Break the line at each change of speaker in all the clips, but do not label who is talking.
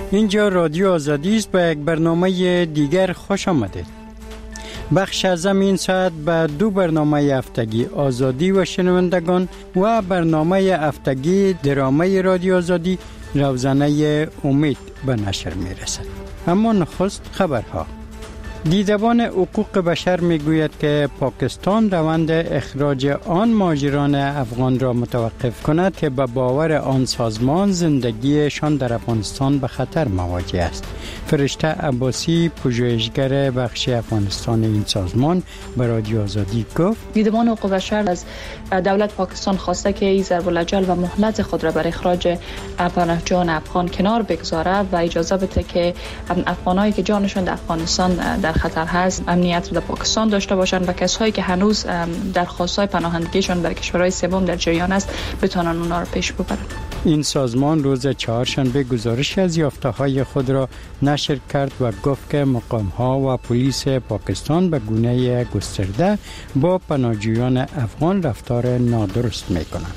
اینجا رادیو آزادی است. به یک برنامه دیگر خوش آمدید. بخش از این ساعت به دو برنامه هفتگی آزادی و شنوندگان و برنامه هفتگی درامه رادیو آزادی روزانه امید به نشر می رسد. اما نخست خبرها. دیدبان حقوق بشر می گوید که پاکستان روند اخراج آن مهاجران افغان را متوقف کند که به باور آن سازمان زندگیشان در افغانستان به خطر مواجه است. فرشته عباسی، پژوهشگر بخش افغانستان این سازمان، به رادیو آزادی گفت
دیدبان حقوق بشر از دولت پاکستان خواسته که این ضرب الاجل و مهلت خود را بر اخراج پناهجویان افغان کنار بگذاره و اجازه بده که افغانایی که جانشون در افغانستان در خطر هست امنیت در پاکستان داشته باشند و کسایی که هنوز درخواست‌های پناهندگیشان در کشورهای سوم در جریان است بتوانند اونا را پیش ببرند.
این سازمان روز چهارشنبه گزارش از یافته‌های خود را نشر کرد و گفت که مقام‌ها و پلیس پاکستان به گونه گسترده با پناهجویان افغان رفتار نادرست می‌کنند.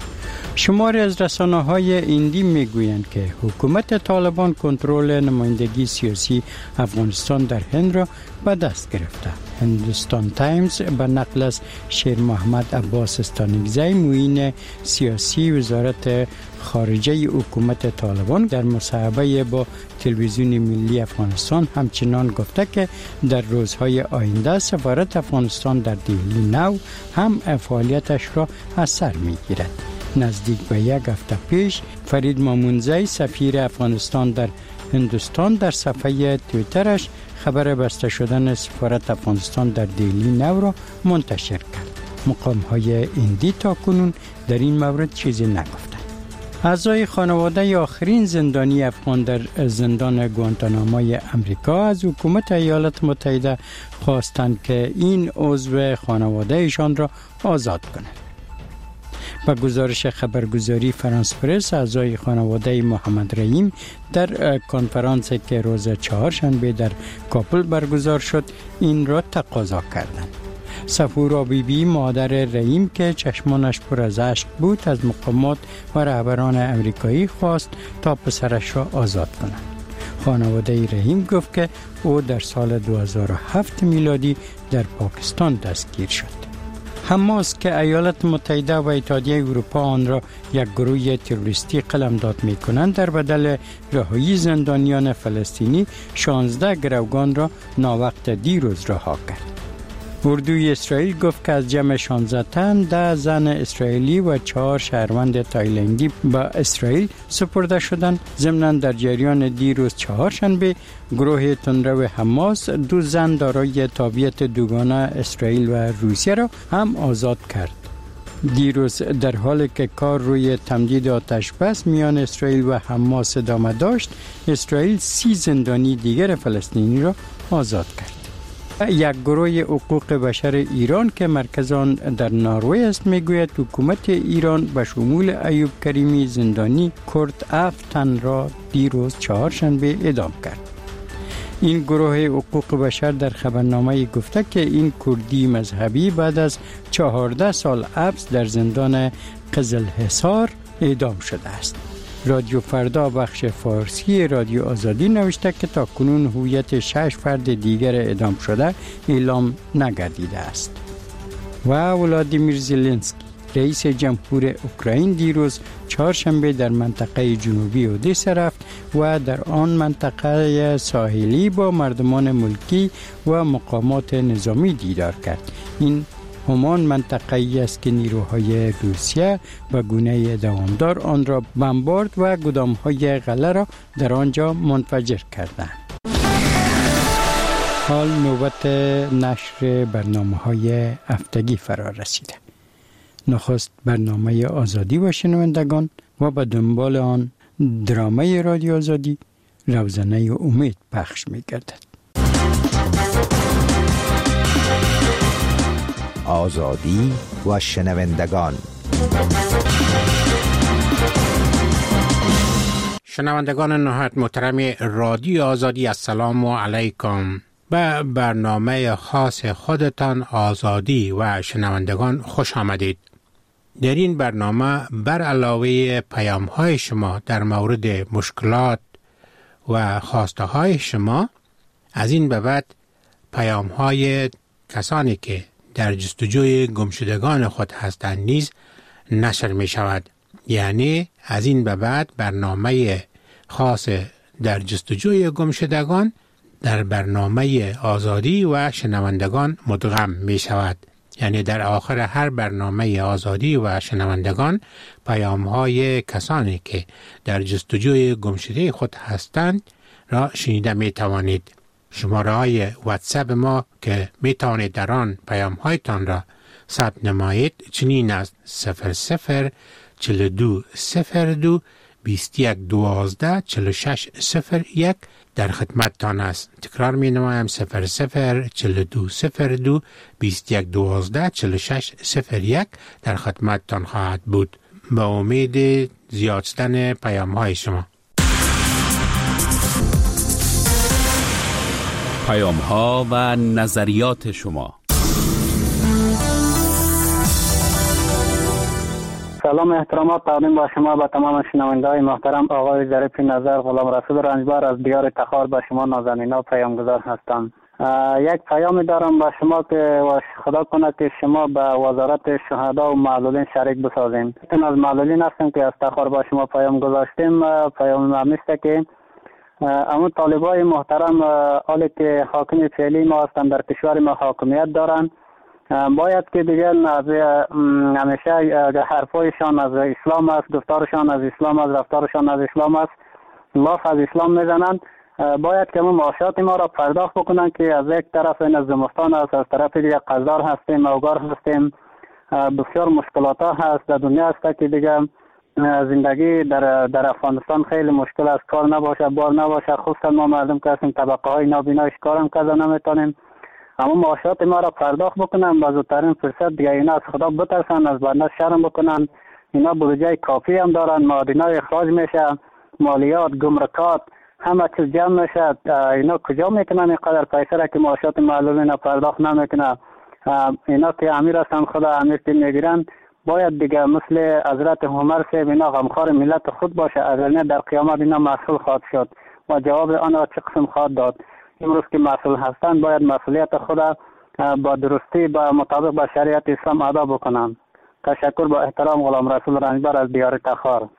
شماری از رسانه‌های هندی می‌گویند که حکومت طالبان کنترل نمایندگی سیاسی افغانستان در هند را به دست گرفته. هندوستان تایمز به نقل از شیر محمد عباس استانگزی معین سیاسی وزارت خارجه حکومت طالبان در مصاحبه با تلویزیون ملی افغانستان همچنان گفته که در روزهای آینده سفارت افغانستان در دهلی نو هم فعالیتش را از سر می‌گیرد. نزدیک به یک هفته پیش فرید مامونزی سفیر افغانستان در هندوستان در صفحه توییترش خبر بسته شدن سفارت افغانستان در دهلی نو را منتشر کرد. مقام‌های هندی تاکنون در این مورد چیزی نگفتند. اعضای خانواده آخرین زندانی افغان در زندان گوانتاناموی امریکا از حکومت ایالات متحده خواستند که این عضو خانواده ایشان را آزاد کنند. با گزارش خبرگزاری فرانس پرس، اعضای خانواده محمد رحیم در کنفرانسی که روز چهارشنبه در کابل برگزار شد این را تقاضا کردند. صفورا بیبی مادر رحیم که چشمانش پر از اشک بود از مقامات و رهبران امریکایی خواست تا پسرش را آزاد کنند. خانواده رحیم گفت که او در سال 2007 میلادی در پاکستان دستگیر شد. حماس که ایالات متحده و اتحادیه اروپا آن را یک گروه تروریستی قلمداد می‌کنند در بدل رهایی زندانیان فلسطینی 16 گروگان را ناوقت دیروز رها کرد. اردوی اسرائیل گفت که از جمع 16 تن 10 زن اسرائیلی و 4 شهروند تایلندی به اسرائیل سپرده شدند. ضمناً در جریان دیروز چهارشنبه گروه تندرو حماس 2 زن دارای تابعیت دوگانه اسرائیل و روسیه را هم آزاد کرد. دیروز در حالی که کار روی تمدید آتش بس میان اسرائیل و حماس ادامه داشت، اسرائیل 30 زندانی دیگر فلسطینی را آزاد کرد. یک گروه حقوق بشر ایران که مرکز آن در نروژ است میگوید حکومت ایران به شمول ایوب کریمی زندانی کرد 7 تن را دیروز چهارشنبه اعدام کرد. این گروه حقوق بشر در خبرنامه گفته که این کردی مذهبی بعد از 14 سال حبس در زندان قزلحصار اعدام شده است. رادیو فردا بخش فارسی رادیو آزادی نوشته که تاکنون هویت 6 فرد دیگر اعدام شده اعلام نگردیده است. و ولادیمیر زلنسکی رئیس جمهور اوکراین دیروز چهارشنبه در منطقه جنوبی اودسا رفت و در آن منطقه ساحلی با مردمان ملکی و مقامات نظامی دیدار کرد. این همان منطقه‌ای است که نیروهای روسیه به گونه دوامدار آن را بمبارد و گدام‌های غله را در آنجا منفجر کردند. حال نوبت نشر برنامه‌های هفتگی فرا رسیده. نخست برنامه آزادی و شنوندگان و به دنبال آن درامه رادیو آزادی روزانه امید پخش می‌گردد.
آزادی و شنوندگان.
شنوندگان نهایت محترم رادیو آزادی، السلام علیکم. به برنامه خاص خودتان آزادی و شنوندگان خوش آمدید. در این برنامه بر علاوه پیام‌های شما در مورد مشکلات و خواسته های شما از این به بعد پیام های کسانی که در جستجوی گمشدگان خود هستند نیز نشر می شود. یعنی از این به بعد برنامه خاص در جستجوی گمشدگان در برنامه آزادی و شنوندگان مدغم می شود. یعنی در آخر هر برنامه آزادی و شنوندگان پیام های کسانی که در جستجوی گمشده خود هستند را شنیده می توانید. شماره های واتساپ ما که می توانید در آن پیام هایتان را ثبت نمایید چنین است: 00 42 02 21 12 46 01 در خدمتتان است. تکرار می نمایم: 00 42 02 21 12 46 01 در خدمتتان خواهد بود. با امید زیاد شدن پیام های شما.
پیام ها و نظریات شما.
سلام احترامات تقدیم با شما به تمام شنونده‌های محترم. آقای ظریف نظر غلام رسول رنجبر از دیار تخار به شما نازنینا پیامگذار هستم. یک پیام دارم به شما که خدا کنه که شما به وزارت شهدا و معلولین شریک بسازیم. این از معلولین هستیم که از تخار با شما پیام گذاشتیم. پیام همیست که اما طالبای محترم حالی که حاکم فعلی ما هستند در کشور ما حاکمیت دارند، باید که دیگر همیشه حرفایشان از اسلام است، گفتارشان از اسلام است، رفتارشان از اسلام است، لاف از اسلام میزنند. باید که معاشات ما را پرداخت بکنند که از یک طرف این زمستان است، از طرف دیگر قزدار هستیم، اوگار هستیم، بسیار مشکلات ها هست در دنیا است که دیگر زندگی در افغانستان خیلی مشکل است. کار نباشه، بار نباشه، خصوصا ما مردم که هستیم طبقه های نابینایش کارم کرده نمیتونیم. اما معاشات ما را پرداخت بکنن، با زودترین فرصت دیگه اینا از خدا بترسن، از بنده شرم بکنن. اینا بودجه کافی هم دارن، معادنای اخراج میشه، مالیات، گمرکات، همه چیز جمع میشه. اینا کجا میکنن اینقدر پیسه را که معاشات معلولین پرداخت نمیکنه؟ اینا که امیر هستن، خدا امیر که میگیرن، باید دیگه مثل حضرت عمر صاحب اینا غمخوار ملت خود باشه، اگر در قیامت اینا مسئول خواهد شد و جواب آنها چه قسم خواهد داد. امروز که مسئول هستند باید مسئولیت خود با درستی با مطابق با شریعت اسلام ادا بکنند. تشکر. با احترام غلام رسول رنجبر از دیار تخار.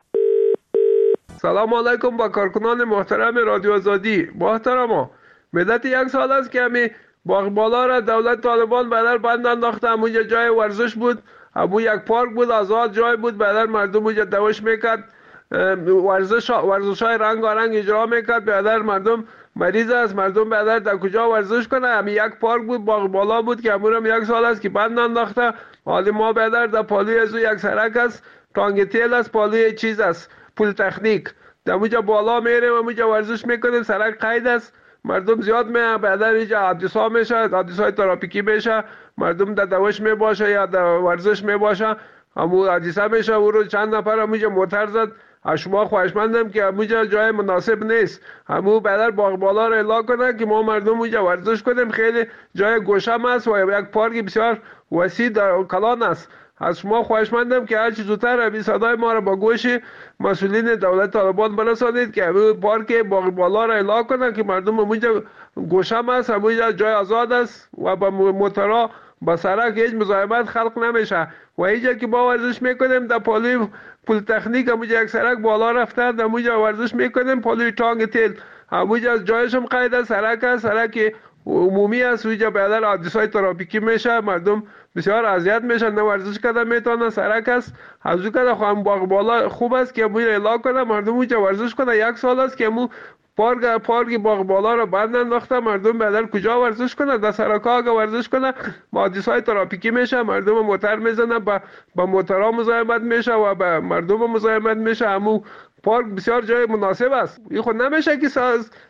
سلام علیکم با کارکنان محترم رادیو آزادی. محترما، مدت یک سال است که همی باغ بالا را دولت طالبان بدر بند انداخته. همونجا جای ورزش بود، همون یک پارک بود، آزاد جای بود، بدر مردم اونجا دوش میکرد، ورزش های رنگارنگ اجرا میکرد. بدر مردم مریض است، مردم بدر در کجا ورزش کنه؟ همین یک پارک بود، باغ بالا بود که همون یک سال است که بند انداخته. حالی ما بدر در پالوی از یک سرک است، تانگ تیل است، پالوی چیز است، پول تکنیک، در اونجا بالا میریم، اونجا ورزش میکنیم، سرک قید است، مردم زیاد میه. بعدا اینجا حادثه میشه، حادثه ترافیکی میشه، مردم در دوش میباشه یا در ورزش میباشه، همون حادثه میشه. او روز چند نفر اونجا موتر زد. شما خواهشمندم که اونجا جای مناسب نیست، همون بدر باغ بالا را اعلام کنه که ما مردم اونجا ورزش کنیم. خیلی جای گوشم است و یک پارک بسیار وسیع در کلان است. از شما خواهشمندم که هر چه زودتر این صدای ما را با گوش مسئولین دولت طالبان برسانید که همون پارک باغ بالا را اعلام کنه که مردم اونجا گوشم است، اونجا جای آزاد است و با موتورها با سرک هیچ مزاحمت خلق نمیشه. و اینجا که ما ورزش میکنیم در پالوی پول تکنیک، همونجا یک سرک بالا رفته، در اونجا ورزش میکنیم، پالوی تانگ تیل، همونجا جایش هم قید است، سرک است، سرک عمومی است، اونجا بعدا حادثه‌های ترافیکی میشه، مردم بسیار اذیت میشن، نه ورزش کردن میتونن، سرک است. از اون کده خواهم باغ بالا خوب است که اونجا اعلام کنه، مردم اونجا ورزش کنه. یک سال است که مو پارک باغ بالا رو بند انداخته، مردم بدل کجا ورزش کنه؟ در سرکا اگه ورزش کنه حادثه‌های ترافیکی میشه، مردم موتر میزنه، با موترها مزاحمت میشه و با مردم مزاحمت میشه. همون پارک بسیار جای مناسب است. این خود نمیشه که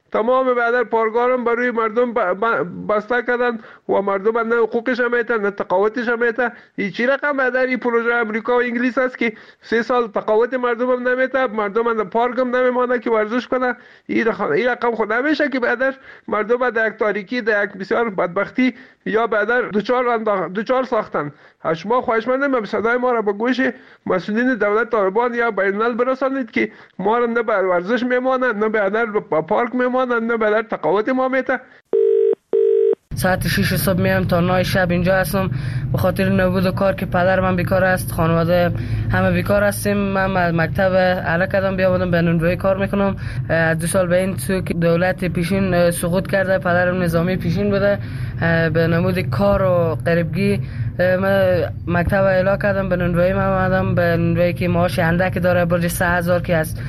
تمام بعد پارگارم برای مردم بسته کردن و مردم نه حقوقش میته نه تقاعدش میته. هیچ رقم بعد این پروژه امریکا و انگلیس است که 3 سال تقاعد مردم هم نمیته، مردم در پارک هم نمیمانه که ورزش کنه. این رقم خود نمیشه که بعدش مردم در یک تاریکی، در یک بسیار بدبختی یا بعد دوچار ساختن. شما خواهشمندم صدای ما را به گوش مسئولین دولت طالبان یا بین الملل برسانید که ما را نه به ورزش میمانند، نه به پارک میمانند، نه به تقاعد ما میته.
ساعت 6 صبح میام تا 9 شب اینجا هستم به خاطر نبود کار که پدر من بیکار است، خانواده همه بیکار هستیم. من از مکتب اعلی کردم بیا بودم به نونوایی کار میکنم. 2 سال به این سو که دولت پیشین سقوط کرده، پدرم نظامی پیشین بوده، به نمود کار و غریبگی من مکتب اعلی کردم به نونوایی. من آمدم به نونوایی که معاش اندک داره، برج 3000 که است.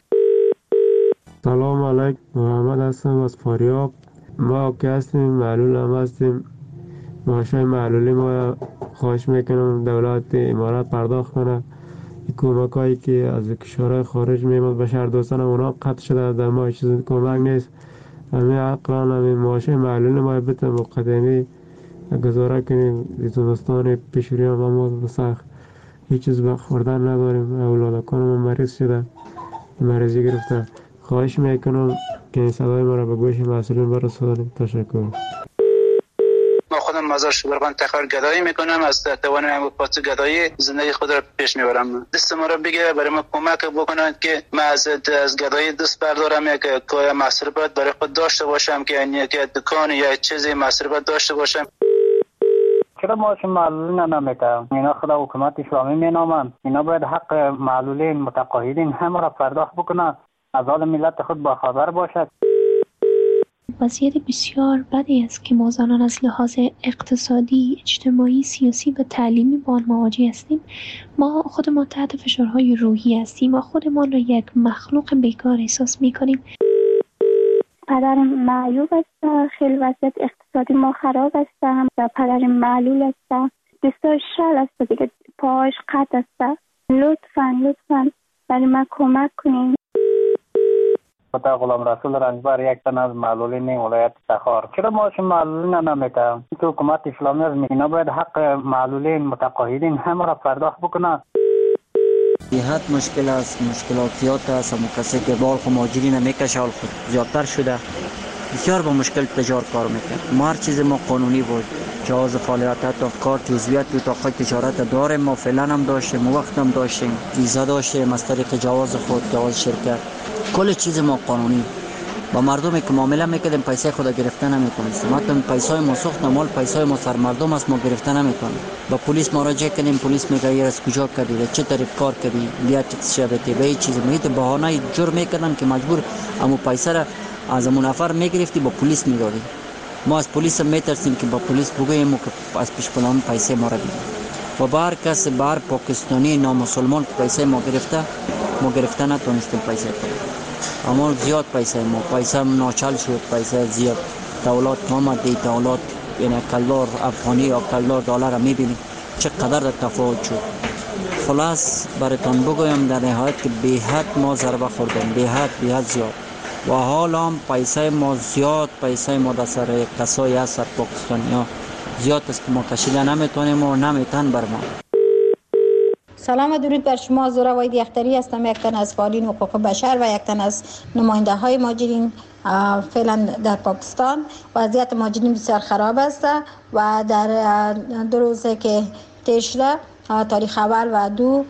سلام علیکم، محمد هستم از فاریاب. ما که هستیم معلول هم هستیم، معاشای معلولی ما خواهش میکنم دولت امارات پرداخت کنه. کمک هایی که از کشورهای خارج میمد به شهر دوستان اونا قطع شده، در ما چیز کمک نیست. همین عقلان همین معاشای معلولی ما بتن مقدمی گزاره کنیم. زمستان پیشوری هم ما سخت هیچ چیز به خوردن نداریم. اولادکان ما مریض شده، مریضی گرفته. خواهش میکنم که این صدای ما را به گوش مسئولین برسانید. تشکر.
ما خودم مزار شبرغان تخار گدایی میکنم، از توانم پاس گدایی زندگی خود را پیش میبرم. دست ما را بگیره برای ما کمک بکنند که ما از گدایی دست بردارم، یک کوی مصرفات برای خود داشته باشم، که یک دکان یا چیزی مصرفات داشته باشم.
چرا معاش معلولین نمیده؟ اینا خود حکومت اسلامی مینامند. اینا باید حق معلولین متقاعدین همه را پرداخت بکنند، از حال ملت خود با خبر باشد.
وضعیت بسیار بدی است که ما زنان از لحاظ اقتصادی، اجتماعی، سیاسی و تعلیمی با آن مواجه هستیم. ما خودمان تحت فشارهای روحی هستیم و خودمان را یک مخلوق بیکار احساس می‌کنیم.
پدرم معیوب است، خیلی وضعیت اقتصادی ما خراب است و پدرم معلول است، دستاش شل است دیگه، پاهاش قطع است. لطفاً برای من کمک کنین.
خدا غلام رسول رنجبر، یک تن از معلولین ولایت تخار. چرا معاش معلولین نمیده؟ تو حکومت اسلامی از اینا باید حق معلولین متقاعدین همه را پرداخت بکنند.
صحت مشکل است، مشکلات زیاد است. همون کسی که بال خود ماجری نمیکشه حال خود زیادتر شده، بسیار با مشکل تجار کار میکنه. ما هر چیز ما قانونی بود، جواز فعالیت تا کارت عضویت تو تا خود تجارت داریم. ما فعلا هم داشتیم، وقت هم داشتیم، ویزا داشتیم از طریق جواز خود، جواز شرکت، کل چیز ما قانونی. با مردمی که معامله میکردیم پیسه خود گرفته نمیکنیم. مثلا پیسای ما سوخت مال پیسای ما سر مردم است، ما گرفته نمیکنیم. با پلیس مراجعه کردیم، پلیس میگه این از کجا کردی، چه طریق کار کردی، بیا تکس شبتی به چیز میگه بهانه جرم میکردن که مجبور امو پیسه را از امو نفر میگرفتی با پلیس میدادی. ما از پلیس میترسیم که با پلیس بگوییم که از پیش پلان پیسه ما را بگیر. و بار کس بار پاکستانی نامسلمان پیسه ما گرفته نتونستیم پیسه کنیم. اما زیاد پیسه ناچل شد، پیسه زیاد. دولت آمد، دولت یعنی کلدار افغانی یا کلدار دلار میبینی چقدر تفاوت شد. خلاص براتون بگویم در نهایت که به حد ما ضربه خوردیم، به حد زیاد. و حال هم پیسه ما زیاد، پیسه ما در سر کسایی هست در پاکستانی ها زیاد است که ما کشیده نمیتونیم و نمیتون بر ما.
سلام و درود بر شما. زهره وحید یختری هستم، یک تن از فعالین حقوق بشر و یک تن از نماینده های مهاجرین فعلا در پاکستان. وضعیت مهاجرین بسیار خراب است و در 2 روزه که طی شده، تاریخ اول و 2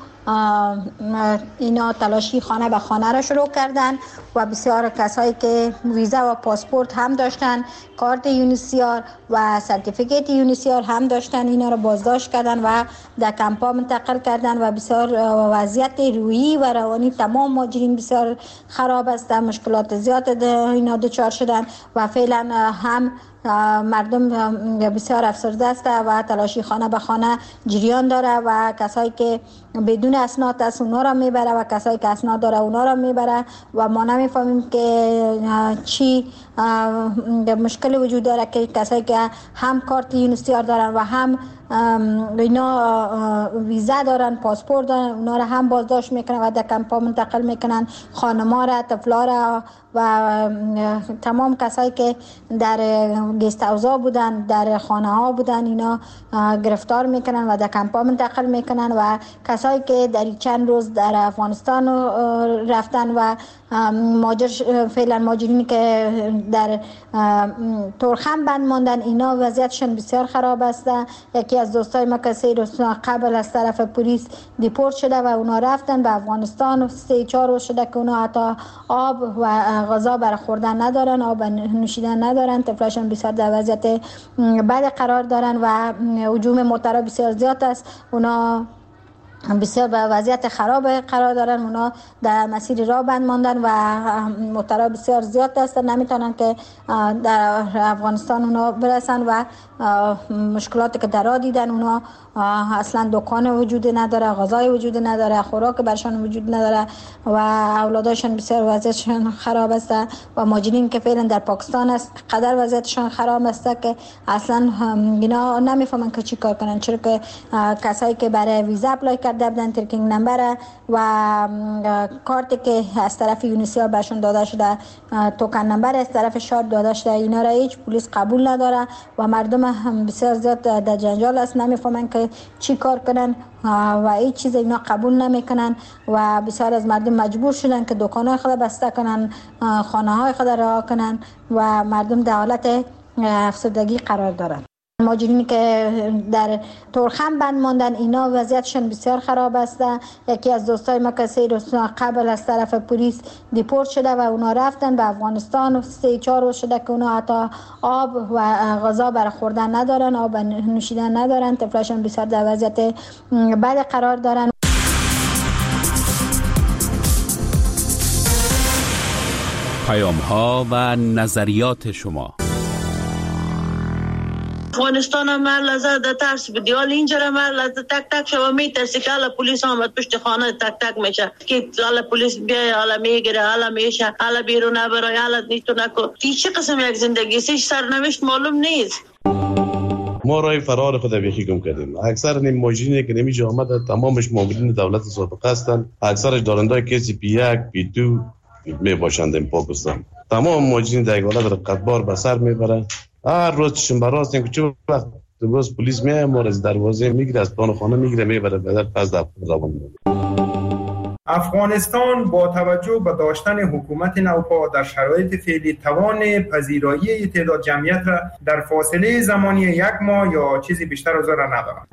اینا تلاشی خانه به خانه را شروع کردن و بسیار کسایی که ویزا و پاسپورت هم داشتن، کارت یونیسیار و سرتیفیکیت یونیسیار هم داشتن، اینا را بازداشت کردن و در کمپا منتقل کردن و بسیار وضعیت روحی و روانی تمام مهاجرین بسیار خراب است. مشکلات زیاد اینا دچار شدن و فعلا هم مردم بسیار افسرده است و تلاشی خانه به خانه جریان داره و کسایی که بدون اسناد است اونا را میبره و کسایی که اسناد داره اونا را میبره و ما نمیفهمیم که چی مشکل وجود داره که کسایی که هم کارت یونیسیار دارن و هم اینا ویزا دارن، پاسپورت دارن، اونا را هم بازداشت میکنن و در کمپا منتقل میکنن. خانما را، طفلا را و تمام کسایی که در گست هاوس‌ها بودن، در خانه ها بودن، اینا گرفتار میکنن و در کمپا منتقل میکنن. و کسایی که در چند روز در افغانستان رفتن و فعلا ماجرینی که در تورخم بند ماندن، اینا وضعیتشون بسیار خراب است. یکی از دوستای ما کسی روز قبل از طرف پلیس دیپورت شده و اونا رفتن به افغانستان. 3-4 روز شده که اونا حتی آب و غذا برای خوردن ندارن، آب نوشیدن ندارن. طفلاشون بسیار در وضعیت بد قرار دارن و هجوم موترها بسیار زیاد است. اونا بسیار به وضعیت خراب قرار دارن. اونا در مسیر راه بند ماندن و موترها بسیار زیاد هستن، نمیتونن که در افغانستان اونا برسن و مشکلاتی که در راه دیدن، اونا اصلا دکان وجود نداره، غذای وجود نداره، خوراک برشان وجود نداره و اولاداشون بسیار وضعیتشون خراب است. و ماجرین که فعلا در پاکستان است قدر وضعیتشون خراب است که اصلا اینا نمیفهمن که چی کار کنن، چرا که کسایی که برای ویزا اپلای کرده بودن، ترکینگ نمبر و کارتی که از طرف یونیسیا بهشون داده شده، توکن نمبر از طرف شاد داده شده، اینا را هیچ پلیس قبول نداره و مردم بسیار زیاد در جنجال است، نمیفهمن که چی کار کنن و هیچ چیز اینا قبول نمیکنن و بسیار از مردم مجبور شدن که دکان‌های خود بسته کنن، خانه‌های خود رها کنن و مردم در حالت افسردگی قرار دارن. ماجرینی که در تورخم بند ماندن، اینا وضعیتشون بسیار خراب است. یکی از دوستای ما کسی روز قبل از طرف پلیس دیپورت شده و اونا رفتن به افغانستان. 3-4 روز شده که اونا حتی آب و غذا برای خوردن ندارن، آب نوشیدن ندارن. طفلاشون بسیار در وضعیت بد قرار دارن.
پیام‌ها و نظریات شما.
افغانستان هم لحظه در ترس بدی، حال اینجا هم لحظه تک تک شما میترسی که حالا پلیس آمد پشت خانه تک تک میشه که حالا پلیس بیای، حالا میگیره، حالا میشه، حالا بیرون نبرای، حالا نیتو نکن. چه قسم یک زندگی است؟ سرنوشت معلوم نیست.
ما رای فرار خود بیخی گم کردیم. اکثر نیم ماجرینی که نمیشه آمده تمامش مامورین دولت سابقه هستند، اکثرش دارندای کسی پی 1 پی 2 می باشند این پاکستان. تمام ماجرین در حالت رقتبار به سر میبره. هر روز شنبه راست که چه وقت روز پلیس میاد ما از دروازه میگیره، از پان خانه میگیره میبره بعد پس در روان میشه.
افغانستان با توجه به داشتن حکومت نوپا در شرایط فعلی توان پذیرایی تعداد جمعیت را در فاصله زمانی 1 ماه یا چیزی بیشتر از آن را ندارد.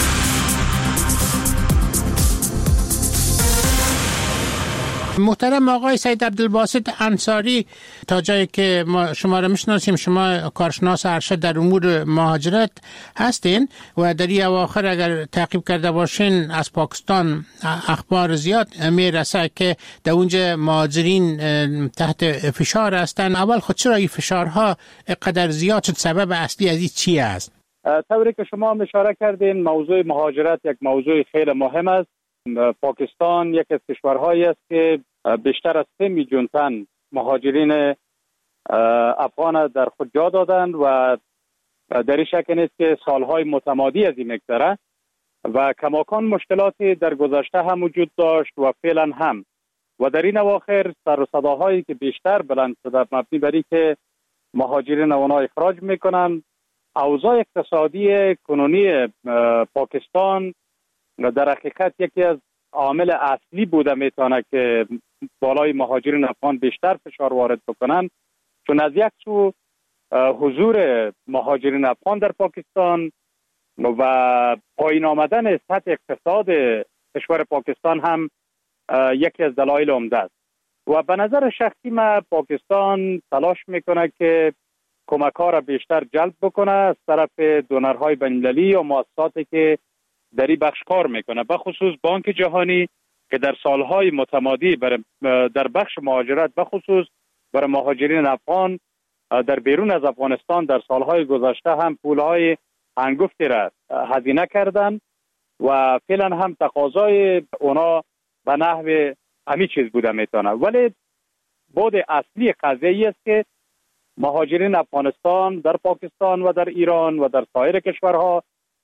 محترم آقای سید عبدالباسط انصاری، تا جایی که ما شما را میشناسیم شما کارشناس ارشد در امور مهاجرت هستین و در این اواخر اگر تعقیب کرده باشین از پاکستان اخبار زیاد میرسه که در اونجا مهاجرین تحت فشار هستن. اول خود چرا این فشارها قدر زیاد شد؟ سبب اصلی از این چی است؟
طوری که شما اشاره کردین موضوع مهاجرت یک موضوع خیلی مهم است. پاکستان یک از کشورهایی است که بیشتر از 3 میلیون تن مهاجرین افغان در خود جا دادند و در این شک نیست که سالهای متمادی از این مگذره و کماکان مشکلاتی در گذشته هم وجود داشت و فعلا هم و در این اواخر سر و صداهایی که بیشتر بلند شده مبنی بر اینکه مهاجرین اونا اخراج میکنن. اوضاع اقتصادی کنونی پاکستان در حقیقت یکی از عامل اصلی بوده میتونه که بالای مهاجرین افغان بیشتر فشار وارد بکنن، چون از یک سو حضور مهاجرین افغان در پاکستان و پایین آمدن سطح اقتصاد کشور پاکستان هم یکی از دلایل عمده است و به نظر شخصی من پاکستان تلاش میکنه که کمک‌ها را بیشتر جلب بکنه از طرف دونرهای بین‌المللی و مؤسساتی که در این بخش کار میکنه، به خصوص بانک جهانی که در سالهای متمادی در بخش مهاجرت به خصوص برای مهاجرین افغان در بیرون از افغانستان در سالهای گذشته هم پولهای هنگفتی را هزینه کردن و فعلا هم تقاضای اونا به نحو همین چیز بوده میتونه. ولی بود اصلی قضیه است که مهاجرین افغانستان در پاکستان و در ایران و در سایر کشورها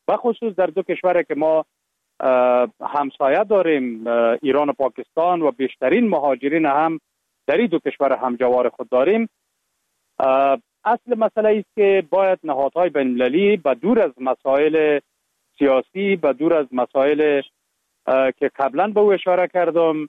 بخصوص در دو کشور که ما همسایه داریم، ایران و پاکستان، و بیشترین مهاجرین هم در این دو کشور همجوار خود داریم. اصل مسئله است که باید نهادهای بین‌المللی به دور از مسائل سیاسی، به دور از مسائل که قبلا به او اشاره کردم،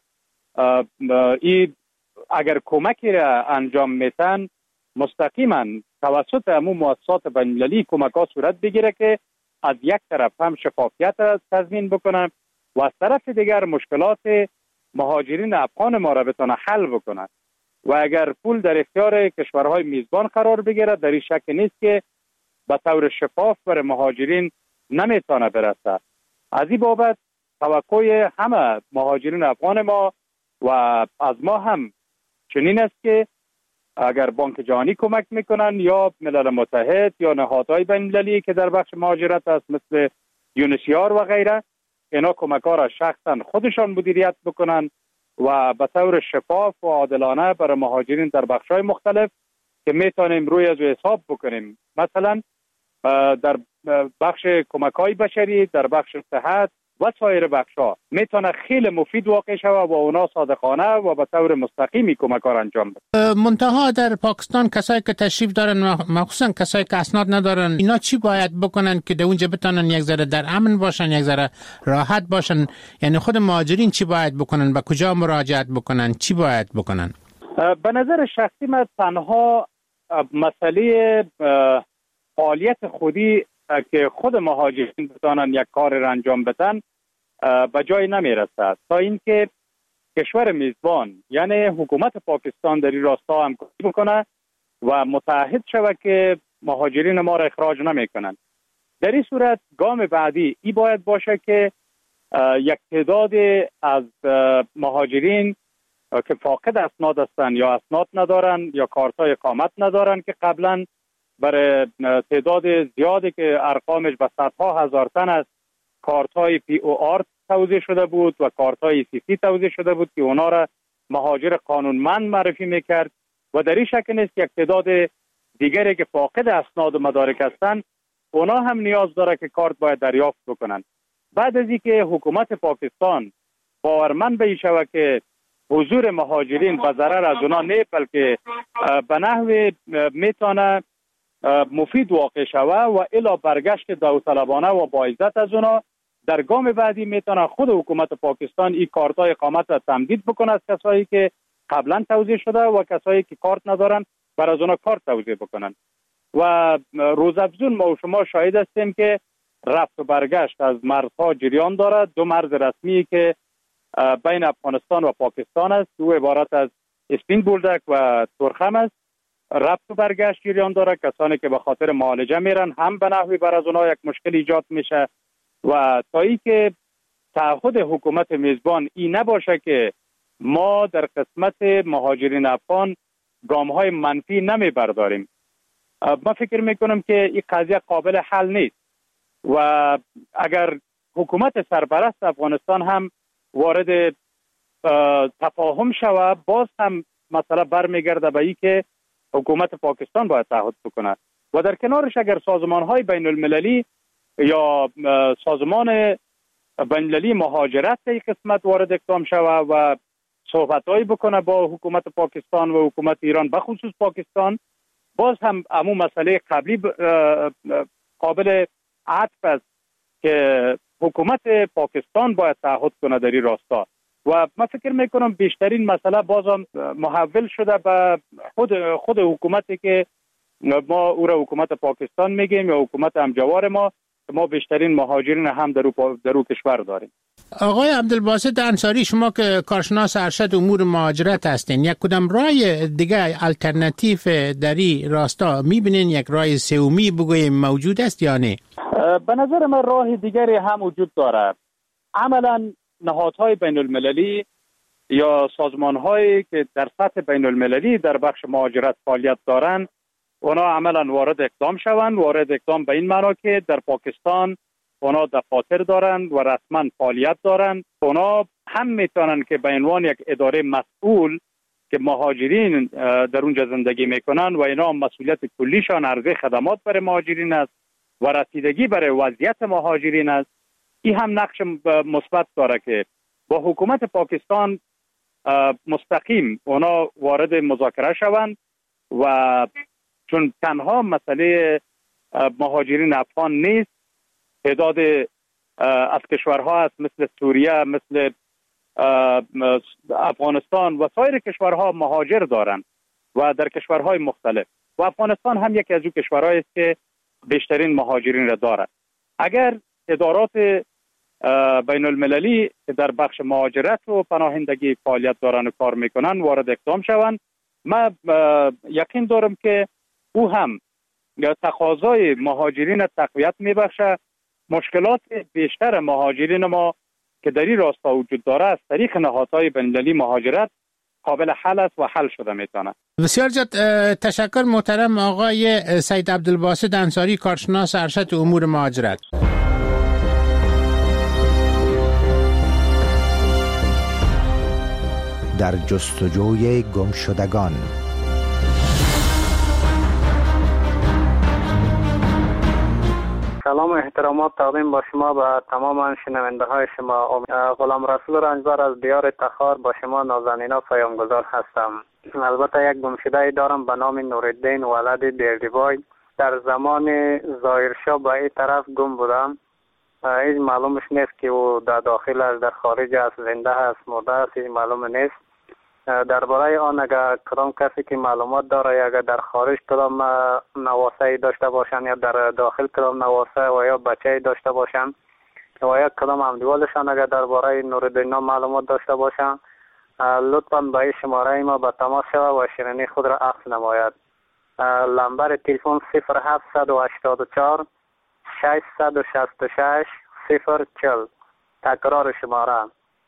این اگر کمکی را انجام میتن مستقیما توسط همون مؤسسات بین‌المللی کمک ها صورت بگیره که از یک طرف هم شفافیت را تضمین بکنن و از طرف دیگر مشکلات مهاجرین افغان ما را بتونه حل بکنن. و اگر پول در اختیار کشورهای میزبان قرار بگیره، در این شک نیست که به طور شفاف بر مهاجرین نمیتونه برسه. از این بابت توقع همه مهاجرین افغان ما و از ما هم چنین است که اگر بانک جهانی کمک میکنن یا ملل متحد یا نهادهای بین‌المللی که در بخش مهاجرت است مثل یونیسیار و غیره، اینا کمک ها را شخصا خودشان مدیریت بکنن و به طور شفاف و عادلانه برای مهاجرین در بخش‌های مختلف که میتونیم روی از حساب بکنیم، مثلا در بخش کمک‌های بشری، در بخش صحت و سایر بخش‌ها میتونه خیلی مفید واقع شود و اونا صادقانه و به طور مستقیمی کمک‌ها را انجام بدن.
منتها در پاکستان کسایی که تشریف دارن، مخصوصا کسایی که اسناد ندارن، اینا چی باید بکنن که در اونجا بتونن یک ذره در امن باشن، یک ذره راحت باشن؟ یعنی خود مهاجرین چی باید بکنن؟ به کجا مراجعت بکنن؟ چی باید بکنن؟
به نظر شخصی من تنها مسئله فعالیت خودی که خود مهاجرین بتانن یک کار را انجام بدن به جای نمیرسد تا اینکه کشور میزبان یعنی حکومت پاکستان در این راستا همکاری بکنه و متعهد شود که مهاجرین ما را اخراج نمیکنن. در این صورت گام بعدی ای باید باشه که یک تعداد از مهاجرین که فاقد اسناد هستند یا اسناد ندارن یا کارت‌های اقامت ندارن که قبلا برای تعداد زیادی که ارقامش به صدها هزار تن است کارت‌های POR توزیع شده بود و کارت‌های CC توزیع شده بود که اونا را مهاجر قانونمند معرفی میکرد و در این شک نیست یک تعداد دیگری که فاقد اسناد و مدارک هستند اونا هم نیاز داره که کارت باید دریافت بکنن. بعد از اینکه حکومت پاکستان باورمند به شود که حضور مهاجرین به ضرر از اونا نه بلکه به نحو میتونه مفید واقع شود و الی برگشت داوطلبانه و با عزت از اونا، در گام بعدی میتونه خود حکومت پاکستان این کارت‌های اقامت را تمدید بکنه از کسایی که قبلا توزیع شده و کسایی که کارت ندارن بر از اونا کارت توزیع بکنن. و روزافزون ما و شما شاهد هستیم که رفت و برگشت از مرزها جریان دارد. دو مرز رسمی که بین افغانستان و پاکستان است، دو عبارت از اسپین بولدک و تورخم است، رفت و برگشت جریان داره. کسانی که به خاطر معالجه میرن هم به نحوی بر از اونها یک مشکل ایجاد میشه و تا ای که تعهد حکومت میزبان این نباشه که ما در قسمت مهاجرین افغان گام های منفی نمی برداریم، من فکر میکنم که این قضیه قابل حل نیست و اگر حکومت سرپرست افغانستان هم وارد تفاهم شود باز هم مسئله برمیگرده به این که حکومت پاکستان باید تعهد بکنه و در کنارش اگر سازمان‌های بین‌المللی یا سازمان بین‌المللی مهاجرت در این قسمت وارد اقدام شود و صحبت‌هایی بکنه با حکومت پاکستان و حکومت ایران به خصوص پاکستان، باز هم همون مسئله قبلی قابل عطف است که حکومت پاکستان باید تعهد کنه در این راستا و من فکر میکنم بیشترین مسئله بازم محول شده به خود حکومتی که ما او را حکومت پاکستان میگیم یا حکومت همجوار ما بیشترین مهاجرین هم در او کشور داریم.
آقای عبدالباسط انصاری، شما که کارشناس ارشد امور مهاجرت هستین، یک کدام راه دیگه الटरनेटिव در این راستا میبینین؟ یک راه سومی بگویم موجود است یا نه؟
به نظر من راه دیگری هم وجود داره. عملا نهادهای بین المللی یا سازمانهایی که در سطح بین المللی در بخش مهاجرت فعالیت دارند اونا عملا وارد اقدام به این معنا که در پاکستان اونا دفاتر دارند و رسما فعالیت دارند. اونا هم میتونن که به عنوان یک اداره مسئول که مهاجرین در اونجا زندگی میکنن و اینا مسئولیت کلیشان عرضه خدمات برای مهاجرین است و رسیدگی برای وضعیت مهاجرین است. این هم نقش مثبت داره که با حکومت پاکستان مستقیم اونا وارد مذاکره شوند و چون تنها مسئله مهاجرین افغان نیست، تعداد از کشورها است مثل سوریه، مثل افغانستان و سایر کشورها مهاجر دارند و در کشورهای مختلف و افغانستان هم یکی از اون کشورهایی است که بیشترین مهاجرین را دارد. اگر ادارات بین المللی که در بخش مهاجرت و پناهندگی فعالیت دارن و کار میکنن وارد اقدام شوند، من یقین دارم که او هم تقاضای مهاجرین تقویت میبخشه. مشکلات بیشتر مهاجرین ما که در این راستا وجود داره از طریق نهادهای بین المللی مهاجرت قابل حل است و حل شده میتونه.
بسیار زیاد تشکر محترم آقای سید عبدالباسط انصاری، کارشناس ارشد امور مهاجرت.
در جستجوی گمشدگان.
سلام و احترامات تقدیم با شما و تمام شنونده های شما. غلام رسول رنجبر از دیار تخار با شما نازنینا پیامگذار هستم. البته یک گمشده دارم به نام نورالدین ولد دیردیبای. در زمان ظاهرشاه به این طرف گم بودم. هیچ معلومش نیست که او در داخل است، در خارج است، زنده است، مرده است، هیچ معلوم نیست. درباره آن اگر کدام کسی که معلومات داره، اگر در خارج کدام نواسه داشته باشند یا در داخل کدام نواسه و یا بچه داشته باشند و یا کدام همدیوالشان اگر درباره نورالدین معلومات داشته باشند، لطفاً به این شماره ما به تماس شود و شیرینی خود را عکس نماید. نمبر تلفن 0784 666 040. تکرار شماره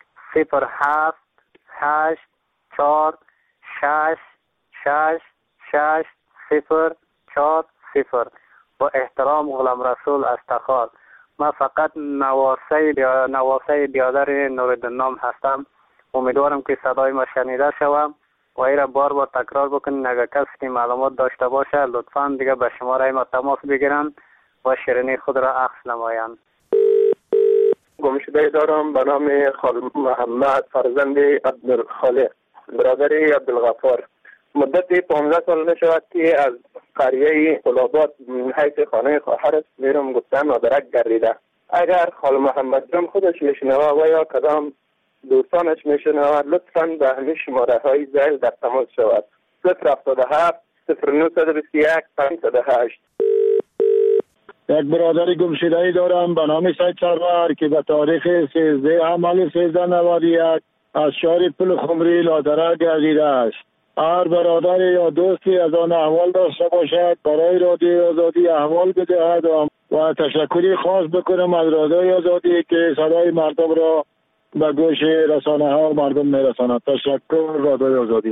078 4 6 6 6 0 4 0. با احترام غلام رسول از تخار. من فقط نواسه بیادر نورالدین هستم. امیدوارم که صدای ما شنیده شوم و این را بار بار تکرار بکنین. اگر کسی که معلومات داشته باشه لطفاً دیگه به شماره ما تماس بگیرن و شیرینی خود را عکس نمایند.
گمشده دارم به نام خالد محمد، فرزند عبدالخالق، برادر عبدالغفار. مدت 15 سال نشود که از قریه قلابات حیث خانه خواهرش میرم گفتن مادرک گردیده. اگر خال محمد جان خودش میشنوه و یا کدام دوستانش میشنوه لطفاً به همین شماره های زیل در تماس شود. 077 0921 508.
یک برادر گمشده‌ای دارم به نام سید سرور که به تاریخ 13 حمل 1391 از شهر پل خمری لادره گردیده است. هر برادر یا دوستی از آن احوال داشته باشد برای رادیوی آزادی احوال بدهد و تشکری خاص بکنم از رادیوی آزادی که صدای مردم را به گوش رسانه ها مردم میرساند. تشکر رادیوی آزادی.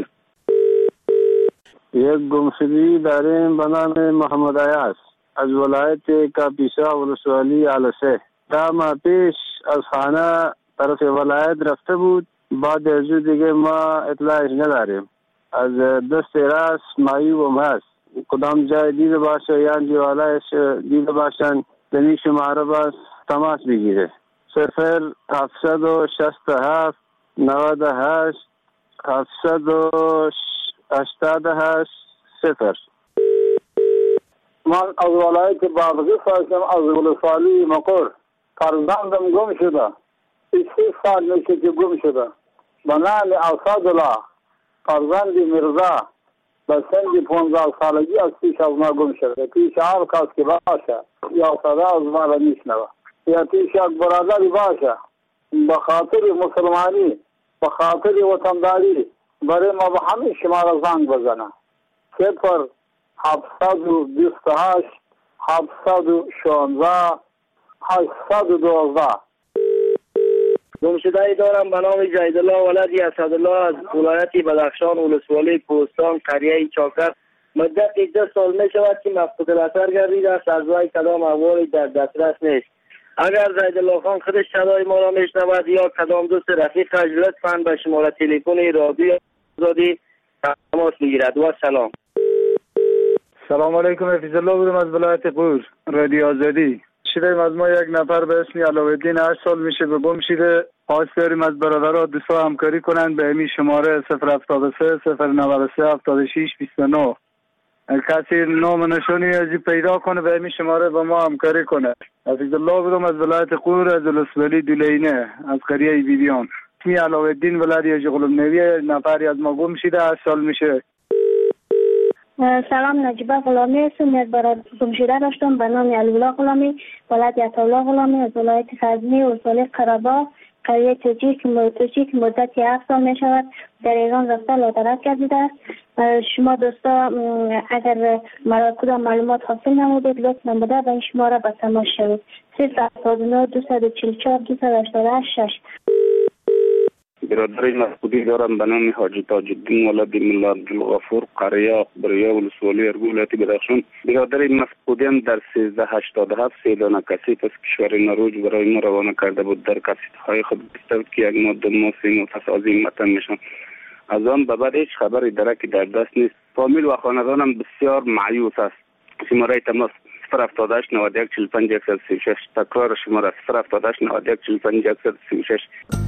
یک گمشدگی داریم به نام محمد عیاض از ولایت کاپیسا ولسوالی علسه. تا ماه پیش از خانه طرف ولایت رفته بود، بعد از دیگه ما اطلاعش نداریم. از دست راست معیوب هست، کدام جای دیده باشه یا دیوالایش دیده باشن دنی شماره باز تماس بگیره. 0767 98 788 0.
من از ولایت بادغیس هستم، از ولسوالی مقر. فرزندم گم شده. 6 سال میشه که گم شده. به نام اسدالله فرزند مرزا به سن 15 سالگی از پیش از ما گم شده. پیش هر کس که باشه یا صدا از ما را میشنوه یا پیش یک برادری باشه به خاطر مسلمانی به خاطر وطنداری برای ما به همین شماره زنگ بزنه. 0728 716 812.
گمشده‌ای دارم به نام جیدالله ولدی اسدالله از ولایت بدخشان ولسوالی کوهستان قریه چاکر. مدت 2 سال می شود که مفقود الاثر گردیده است، از وی کدام احوالی در دسترس نیست. اگر جیدالله خان خودش صدای ما را میشنود یا کدام دوست رفیقش لطفاً به شماره تلفن رادیو آزادی تماس بگیرد. و سلام.
سلام علیکم. حفیظ الله بودم از ولایت قور، رادیو آزادی. شیریم از ما یک نفر به اسم علاءالدین 8 سال میشه به گم شده. خواست داریم از برادرها دوستا همکاری کنن به امی شماره 073 093 76 29. کسی نام نشانی از پیدا کنه به امی شماره با ما همکاری کنه. حفیظ الله بودم از ولایت قور، از الاسولی دولینه، از قریه بیبیان. اسمی علاءالدین ولایت جغلم نویه. نفری از ما گم شده 8 سال میشه.
سلام، نجیبه غلامی هستم. یک برادر گم شده داشتم به نام علی‌الله غلامی، ولایت عطاالله غلامی، از ولایت غزنی ولسوالی قره‌باغ، قریه توجی که مدت 7 سال می شود در ایران رفته لادرک گردیده است. شما دوستا اگر مرا کدام معلومات حاصل نمودید لطف نموده به این شماره به تماس شوید. 079 244 288 6.
برادر مسعودی دارم به نام حاجی تاج‌الدین ولد ملا عبدالغفور، قریه اقبریه ولسوالی ارگو، ولایت بدخشان. برادر مسعودی هم در 1387 3 دانه کسیت از کشور نروژ برای ما روانه کرده بود. در کسیت‌های خود گفته بود که یک ماه 2 ماه 3 ماه پس از این وطن میشم. از آن به بعد هیچ خبری درکی در دست نیست. فامیل و خاندانم بسیار مایوس است. شماره تماس 078 91 45 136. تکرار شماره 078 91 45 136.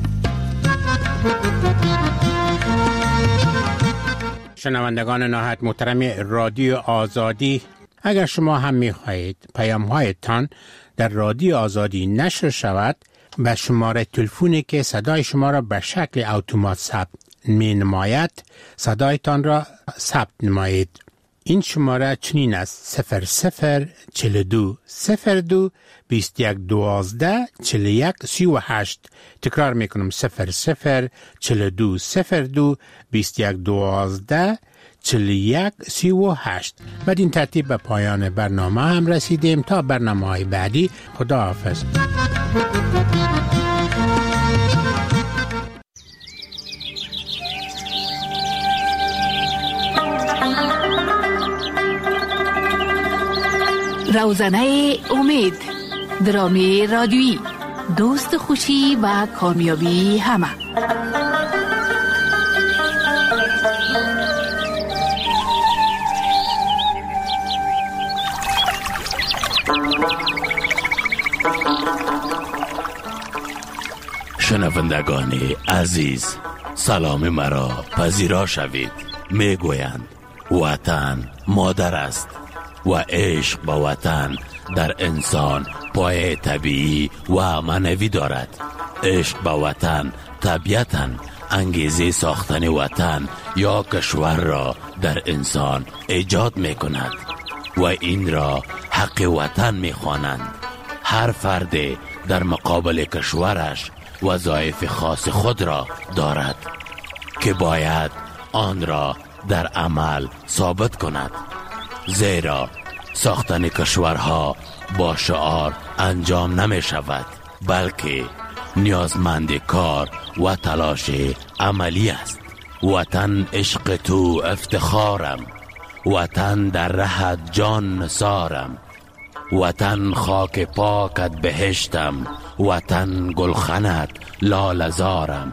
شنوندگان نهایت محترم رادیو آزادی، اگر شما هم می‌خواهید پیام‌هایتان در رادیو آزادی نشر شود، به شماره تلفنی که صدای شما را به شکل اتومات ثبت می‌نماید صدایتان را ثبت نمایید. این شماره چنین است: 0042 02 21 12 41 38. تکرار میکنم: 0042 02 21 12 41 38. بعد این ترتیب به پایان برنامه هم رسیدیم. تا برنامه‌های بعدی، خداحافظ.
روزنه امید، درامی رادیویی، دوست خوشی و کامیابی همه.
شنوندگان عزیز، سلام مرا پذیرا شوید. میگویند وطن مادر است و عشق به وطن در انسان پایه طبیعی و معنوی دارد. عشق به وطن طبیعتاً انگیزه ساختن وطن یا کشور را در انسان ایجاد می کند و این را حق وطن می خوانند. هر فرد در مقابل کشورش وظایف خاص خود را دارد که باید آن را در عمل ثابت کند. زیرا ساختن کشورها با شعار انجام نمی شود، بلکه نیازمند کار و تلاش عملی است. وطن عشق تو افتخارم، وطن در رهت جان نثارم، وطن خاک پاکت بهشتم، وطن گلخنت لاله‌زارم.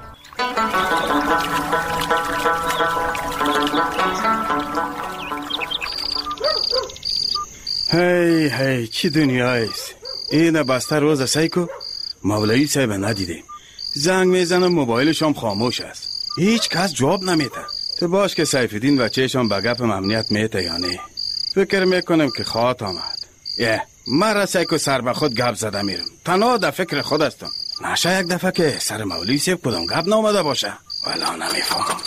هی چی دنیایست؟ این بسته روز سیکو مولوی صاحب ندیدیم. زنگ میزنم موبایلشم خاموش است، هیچ کس جواب نمیده. تو باش که سیفالدین و چهشم به گپ امنیت میته یا نه؟ فکر میکنم که خواهد آمد. مرا سیکو سر به خود گپ زده میرم، تنها در فکر خود هستم. نشه یک دفعه که سر مولوی صاحب کدام گپ نامده باشه. والا نمیفهم،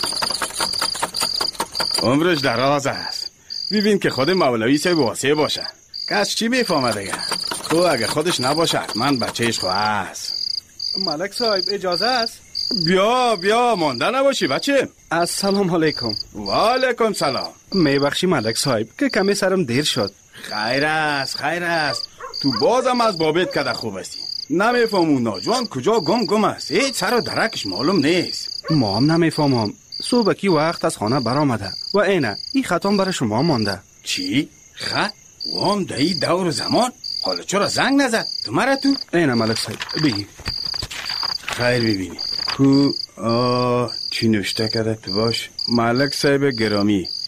عمرش دراز است. ببین که خود مولوی صاحب واسه باشه، کس چی میفهمه دیگه؟ تو اگه خودش نباشه حتما بچهش خو هست.
ملک صاحب اجازه است؟
بیا مانده نباشی بچه.
السلام علیکم.
و علیکم سلام.
میبخشی ملک صاحب که کمی سرم دیر شد.
خیر است. تو بازم از بابت کده خوب هستی. نمیفهم اون ناجوان کجا گم است. هیچ سر و درکش معلوم نیست.
ما هم نمیفهمم. صبحکی وقت از خانه برآمده و این خطام برای شما مانده.
چی؟ خط؟ وام دایی دور زمان؟ حالا چرا زنگ نزد؟ تو مرا تو؟
اینه ملک صاحب بگی.
خیر ببینی کو چی نوشته کرده تو باش؟ ملک صاحب گرامی،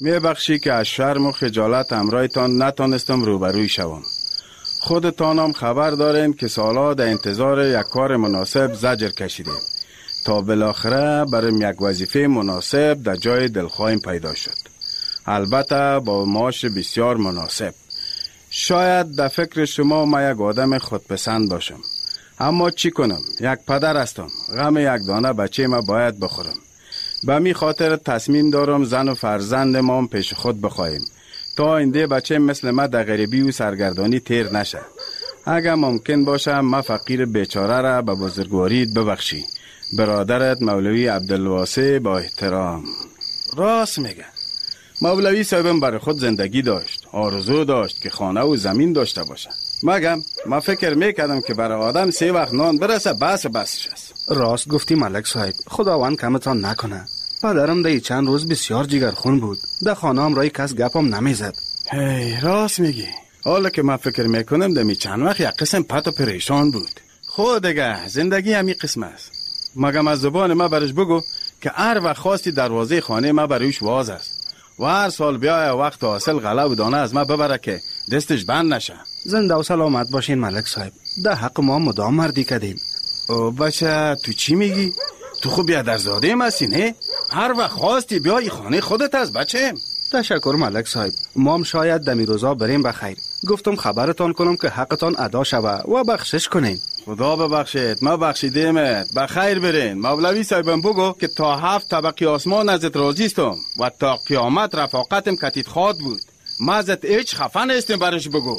میبخشی که از شرم و خجالت همراهتان نتانستم روبروی شوم. خودتان هم خبر دارین که سالا در انتظار یک کار مناسب زجر کشیدیم تا بالاخره برای یک وظیفه مناسب در جای دلخواهیم پیدا شد. البته با معاش بسیار مناسب. شاید در فکر شما ما یک آدم خودپسند باشم، اما چی کنم؟ یک پدر هستم. غم یک دانه بچه ما باید بخورم. به می خاطر تصمیم دارم زن و فرزند ما پیش خود بخواهیم تا آینده بچه مثل ما در غریبی و سرگردانی تیر نشه. اگر ممکن باشه ما فقیر بیچاره را به بزرگواریت ببخشی. برادرت مولوی عبدالواسع با احترام. راست میگه. مولوی صاحبم برای خود زندگی داشت، آرزو داشت که خانه و زمین داشته باشه. مگم ما فکر میکردم که برای آدم 3 وقت نان برسه بسش است.
راست گفتی ملک صاحب، خداوند کمتان نکنه. پدرم در چند روز بسیار جگرخون بود. در خانه هم رای کس گپم نمیزد.
هی راست میگی. حالا که من فکر میکنم دمی چند وقت یک قسم پت و پریشان بود. خود دیگه زندگی همی قسم است. مگم از زبان ما برش بگو که هر وقت خواستی دروازه خانه ما برویش واز است و هر سال بیای وقت حاصل غله و دانه از ما ببره که دستش بند نشه.
زنده و سلامت باشین ملک صاحب. در حق ما مدام مردی کردیم.
او بچه تو چی میگی؟ تو خوب بیادرزاده مستی نه؟ هر وقت خواستی بیای خانه خودت از بچه.
تشکر ملک صاحب. ما هم شاید دمی روزا بریم بخیر. گفتم خبرتان کنم که حقتان ادا شوه و بخشش کنین.
خدا ببخشید، ما بخشیدیمت. بخیر برین. مولوی صاحبم بگو که تا 7 طبقه آسمان ازت راضی استم و تا قیامت رفاقتم کتیت خواد بود. ما ازت هیچ خفه نیستیم برش بگو.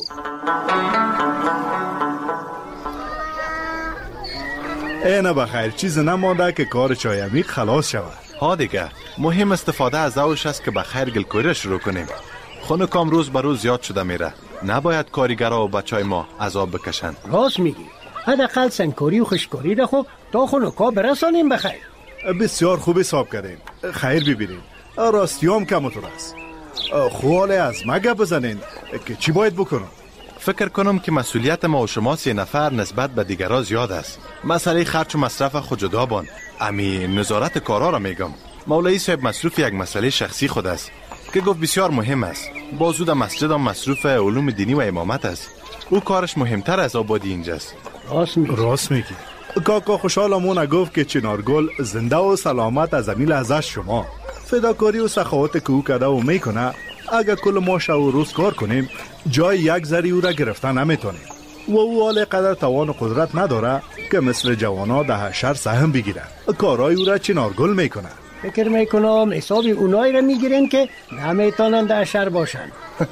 اینه بخیر چیز نمانده که کار چایمی خلاص شود.
ها دیگه مهم استفاده از اوش است که بخیر گلکوری شروع کنیم. خونه کام روز به روز زیاد شده میره. نباید کارگرها و بچهای ما عذاب بکشن.
راست میگی. حداقل سنگکاری و خشکاری ده خب تا خونکا برسانیم بخیر.
بسیار خوب حساب کردین. خیر ببینیم. راستیام کمتر است. خواله از ما گپ بزنین که چی باید بکنم؟
فکر کنم که مسئولیت ما و شما 3 نفر نسبت به دیگرها زیاد است. مسئله خرچ و مصرف خود جدا بان. امی نظارت کارا را میگم. مولوی صاحب مصروف یک مسئله شخصی خود است که گفت بسیار مهم است. بازو در مسجد هم مصروف علوم دینی و امامت است. او کارش مهمتر از آبادی اینجاست.
راست میگی. کاکا خوشحالمون گفت که چنارگل زنده و سلامت از امیل ازش شما. فداکاری و سخاوت که او کده و میکنه اگر کل ما شب و روز کار کنیم جای یک ذره او را گرفتن نمیتونیم و او حال قدر توان و قدرت نداره که مثل جوانا ده حشر سهم بگیره. کارای او را چنارگل میکنه.
فکر میکنم حساب اونایی را میگیرن که نمیتونن ده حشر باشن.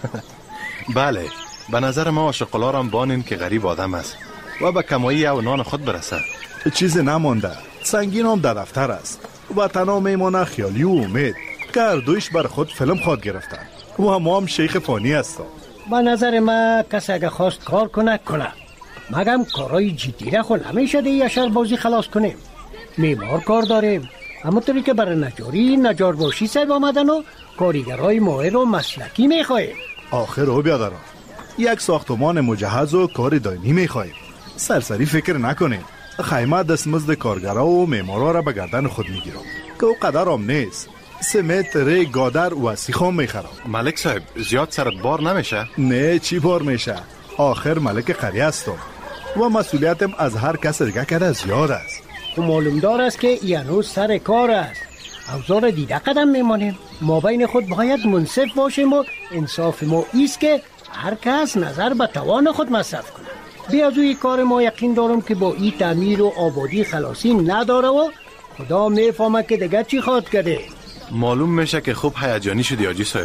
بله، به نظر ما عاشق‌الار هم بانین که غریب آدم است و به کمایی او نان خود برسه.
چیز نمانده. سنگین هم در دفتر است و تنها میمانه خیالی و امید که هر دویش بر خود فیلم خواد گرفتن و ما هم شیخ فانی هستم.
به نظر ما کسی اگه خواست کار کنه مگم کارای جدی را خود نمیشه دیگه شر بازی خلاص کنیم. معمار کار داریم، همونطوری که برای نجاری نجار باشی صاحب آمدن و کارگرای ماهر و مسلکی میخواهیم.
آخر رو بیادرم یک ساختمان مجهز و کار دائمی میخواهیم. سرسری فکر نکنیم. خیمه دستمزد کارگرا و معمارا را به گردن خود میگیرم که او قدر هم نیست. سمت، ری، گادر و سیخام میخرم.
ملک صاحب زیاد سرت بار نمیشه؟
نه چی بار میشه؟ آخر ملک قریه هستم و مسئولیتم از هر کس دیگه کرده زیاد است.
و معلوم دار است که یعنی سر کار است. اوزار دیده قدم میمانیم. ما بین خود باید منصف باشیم و انصاف ما ایست که هر کس نظر به توان خود مصرف کنه. بی از اوی کار ما یقین دارم که با این تعمیر و آبادی خلاصی نداره و خدا میفهمه که دیگه چی خواد کرده.
معلوم میشه که خوب هیجانی شدی حاجی صاحب.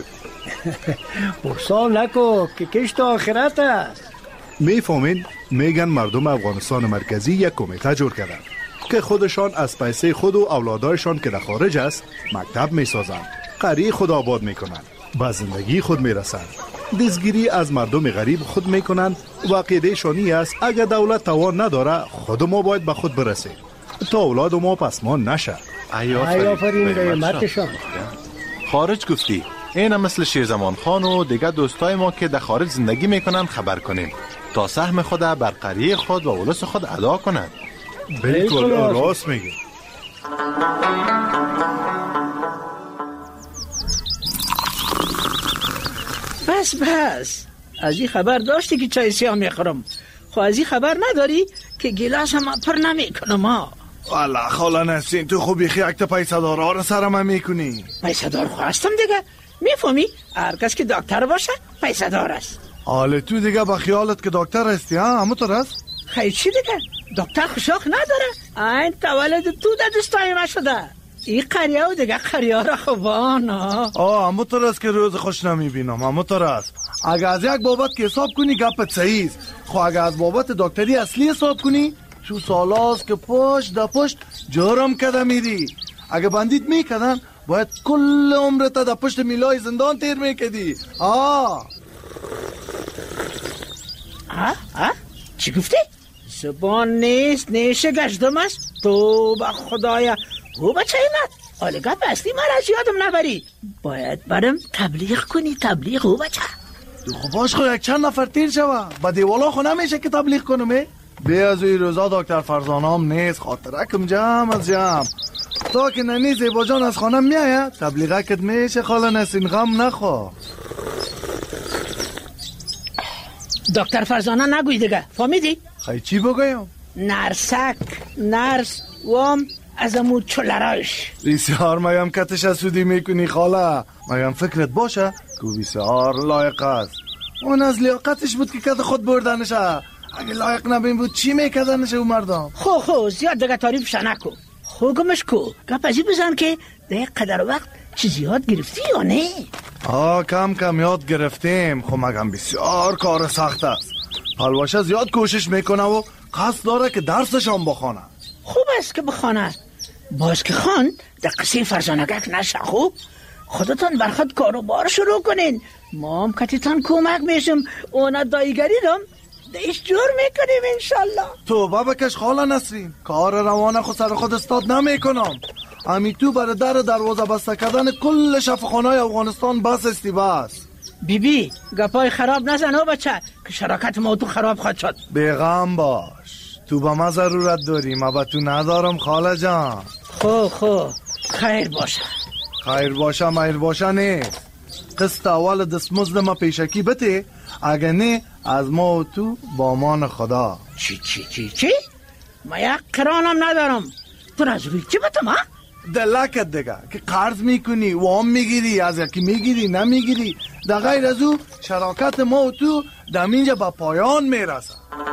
پرسان نکو که کشت آخرت است.
میفهمین میگن مردم افغانستان مرکزی یک کمیته جور کردن که خودشان از پیسه خود و اولادایشان که در خارج است مکتب میسازن، قریه خود آباد میکنن، به زندگی خود میرسن، دزگیری از مردم غریب خود میکنن و عقیده شانی است اگر دولت توان نداره خود ما باید به خود برسیم تا اولاد ما پسمان نشه.
آفرین قیمتشان.
خارج گفتی اینا مثل شیرزمان خان و دیگه دوستای ما که در خارج زندگی میکنن خبر کنیم تا سهم خود بر قریه خود و اولس خود ادا کنند.
بالکل راست میگی.
بس از این خبر داشتی که چای سیاه میخورم. خب از این خبر نداری که گیلاس هم پر نمیکنم ها.
والا خاله نسرین تو خوبی خیلی پیسه دارا رو سرم میکنی.
پیسه دار خواستم دیگه، میفهمی؟ هر کس که دکتر باشه پیسه دار است.
حالا تو دیگه با خیالت که دکتر هستی ها؟ همونطور است؟
خیلی چی دیگه؟ دکتر خوشاق نداره. این تولد تو در دستای ما شده. این قریه و دیگه قریه را خوبان ها.
همونطور است که روز خوش نمیبینم. همونطور است. اگه از یک بابت که حساب کنی گپت صحیح است. خب اگه از بابت دکتری اصلی حساب کنی شو سالاست که پشت دا پشت جرم کده میری. اگه بندیت میکدن باید کل عمرت دا پشت میلای زندان تیر میکدی.
چی گفتی؟ زبان نیست نیشه گشتم است. تو با خدایا او بچه ایمد حالا گپ اصلی من از یادم نبری. باید برم تبلیغ کنی. تبلیغ او بچه
خب باش خو یک چند نفر تیر شوه با دیوالا خو نمیشه که تبلیغ کنم. بی از این روزا دکتر فرزانه هم نیست. خاطرکم جمع از جمع تا که ننی زیبا جان از خانم میاید تبلیغه کت میشه. خاله نسرین غم نخوا.
دکتر فرزانه نگوی دیگه، فهمیدی؟
خیلی چی بگویم؟
نرسک نرس وام از امو چلراش.
بسیار میم کتش اسودی میکنی خاله. میم فکرت باشه که بسیار لایق است. اون از لیاقتش بود که کت خود بردنشه. اگه لایق نبین بود چی میکدنشه اون مردم؟
خو زیاد دیگه تعریفش نکو. گمش کو گپ ازی بزن که در قدر وقت چیزی یاد گرفتی یا نه؟
کم یاد گرفتیم. خب مگم بسیار کار سخت است. حلواشه زیاد کوشش میکنه و قصد داره که درسش هم بخونه.
خوب است که بخونه. باز که خان در قصه فرزانگک نشه. خوب خودتان برخود کاروبار شروع کنین. ما هم کتیتان کمک میشم. اونا دایگری دم دیش جور میکنیم انشالله.
تو بکش خاله نسرین. کار روانه خود سر خود استاد نمیکنم. امی تو برای دروازه بسته کردن کل شفاخانه‌های افغانستان بس استی بس.
بی گپای خراب نزن او بچه که شراکت ما تو خراب خواهد شد.
بیغم باش. تو با ما ضرورت داری. ما با تو ندارم خاله جان.
خو خیر باشه
میر باشه نیست. قسط اول دستمزد ما پیشکی بده. اگه نه از ما و تو با امان خدا.
چی؟ ما یک قرانم ندارم. تو از روی چی بتم ها؟
دلکت دیگه که قرض میکنی وام میگیری از یکی میگیری نمیگیری. در غیر از او شراکت ما و تو دمینجا با پایان میرسه.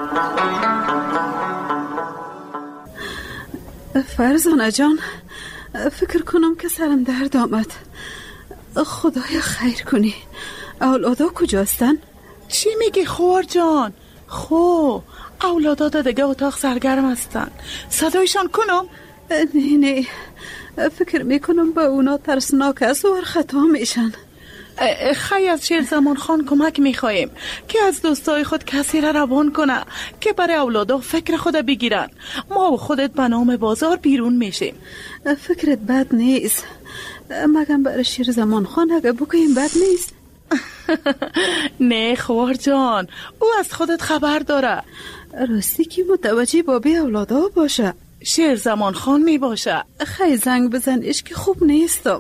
فرزانه جان فکر کنم که سرم درد آمد. خدایا خیر کنی. اولادا کجاستن؟
چی میگی خوار جان؟ اولادا دیگه اتاق سرگرم هستن. صدایشان کنم؟
نه فکر میکنم با اونا ترسناک است و خطا میشن.
خیلی از شیرزمان خان کمک میخوایم که از دوستای خود کسی را روان کنه که برای اولادا فکر خود بگیرن. ما و خودت به نام بازار بیرون میشیم.
فکرت بد نیست. مگم برای شیرزمان خان اگه بگویم بد نیست.
نه خوار جان او از خودت خبر داره.
راستی که متوجه بابی اولادا باشه.
شیرزمان خان می باشه.
خیلی زنگ بزنش که خوب نیستم.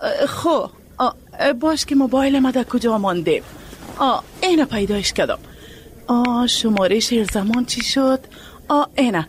باش که موبایل ما در کجا مانده. اینه پیدایش کردم. شماره شیرزمان چی شد؟ اینه.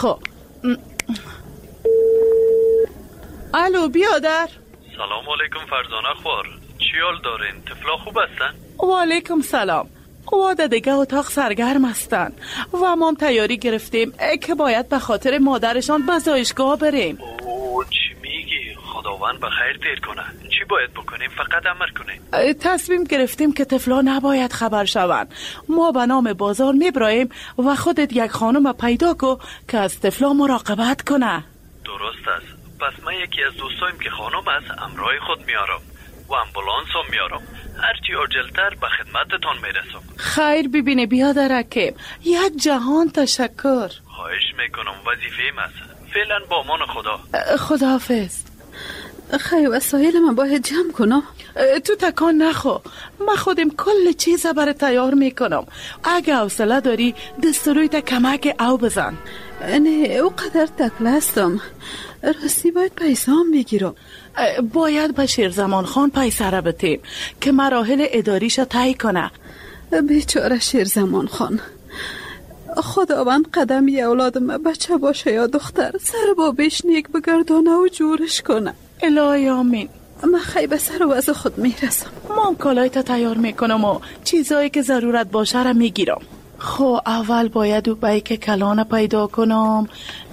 الو بیادر.
سلام علیکم فرزانه خوار. چی حال دارین؟ طفلا خوب هستن؟
و علیکم سلام. واده دیگه اتاق سرگرم هستن و ما هم تیاری گرفتیم که باید به خاطر مادرشان به زایشگاه بریم.
چی میگی؟ خداوند به خیر تیر کنه. چی باید بکنیم؟ فقط امر کنیم.
تصمیم گرفتیم که طفلا نباید خبر شوند. ما به نام بازار میبراییم و خودت یک خانم پیدا کو که از طفلا مراقبت کنه.
درست است. پس من یکی از دوستایم که خانم است همراه خود میارم و امبولانس هم میارم. هرچی عجلتر به خدمتتان میرسم.
خیر ببینه بیادر حکیم. یک جهان تشکر.
خواهش میکنم وظیفه‌ام است. فعلا با امان خدا.
خداحافظ.
خیلی وسایل من باید جمع کنم.
تو تکان نخو. من خودم کل چیز برای تیار میکنم. اگه حوصله داری دستوروی تا کمک او بزن.
نه او قدر تکله هستم. راستی باید پیسام بگیرم.
باید به شیرزمان خان پیسه را بتیم که مراحل اداریش طی کنه.
بیچاره شیرزمان خان، خداوند قدم یه اولادم بچه باشه یا دختر سر با بیش نیک بگردانه و جورش کنه.
الهی آمین.
من خیلی به سر وضع خود میرسم.
من کالایت تیار میکنم و چیزایی که ضرورت باشه را میگیرم. خب اول باید او بیک کلانه پیدا کنم.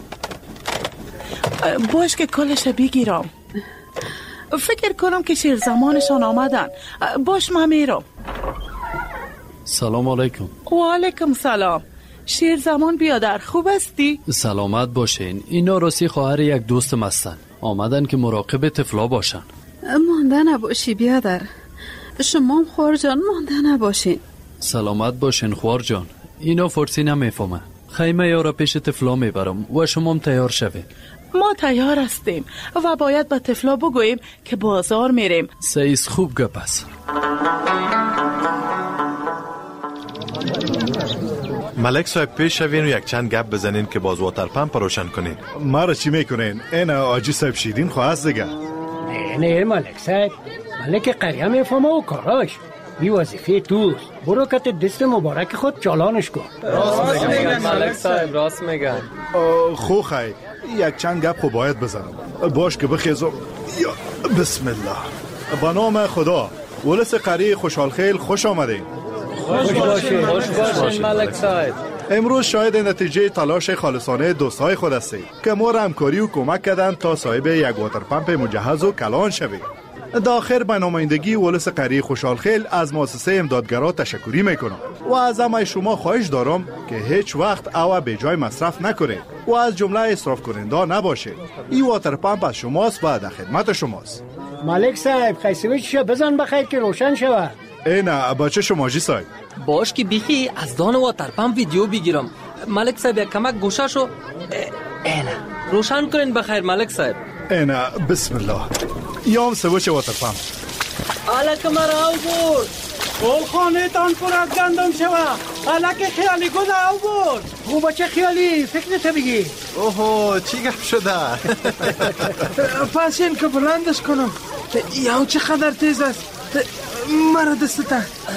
باش که کلش بگیرم. فکر کنم که شیرزمانشان آمدن. باش من میرم.
سلام علیکم.
و علیکم سلام. شیرزمان بیادر، خوب هستی؟
سلامت باشین. اینا راستی خواهر یک دوستم هستن. آمدن که مراقب طفلا باشن.
مانده نباشی بیادر. شما هم خوار جان مانده نباشین.
سلامت باشین خوار جان. اینا فارسی نمیفهمه. خیمه یارا پیش طفلا میبرم و شما هم تیار شوید.
ما تیار هستیم و باید به طفلا بگوییم که بازار میریم.
سیز خوب گپ است.
ملک صاحب پیش شوین و یک چند گپ بزنین که باز واتر پمپ روشن کنین.
ما را چی میکنین؟ این آجی صاحب شیرین خواهست دیگه.
نه ملک صاحب، ملک قریه میفهمه و کاراش. بی وظیفه توست. برو کت دست مبارک خود چالانش کن.
راست میگن ملک صاحب، راست میگن.
خو خی یک چند گپ خو باید بزنم. باش که بخیزم. یا بسم الله. با نام خدا. ولس قریه خوشحال خیل خوش آمدین.
خوش باشین ملک صاحب.
امروز شاید نتیجه تلاش خالصانه دوستای خود هستید که ما را همکاری و کمک کردند تا صاحب یک واتر پمپ مجهز و کلان شویم. داخل به نمایندگی ولس قریه خوشحال خیل از مؤسسه امدادگرا تشکری میکنم و از همه شما خواهش دارم که هیچ وقت او به جای مصرف نکنید و از جمله اسراف کننده نباشید. این واتر پمپ از شماست و در خدمت شماست.
ملک صاحب خیسویچ بزن بخیر که روشن شود.
نه بچه شما جی صاحب.
باش که بیخی از دان واتر پمپ ویدیو بگیرم. ملک صاحب یک کمک گوشه شو. اینا روشن کنین بخیر ملک صاحب.
اینا بسم الله. یام سوچه واتر پمپ.
الک مرا او برد.
اول خانه تان پر از گندم شود. الک خیالی گل او برد. او بچه خیالی فکرت بگی.
اوهو چی گپ شده؟
پس این که بلندش کنم. یا چقدر تیز است. مرا دسته.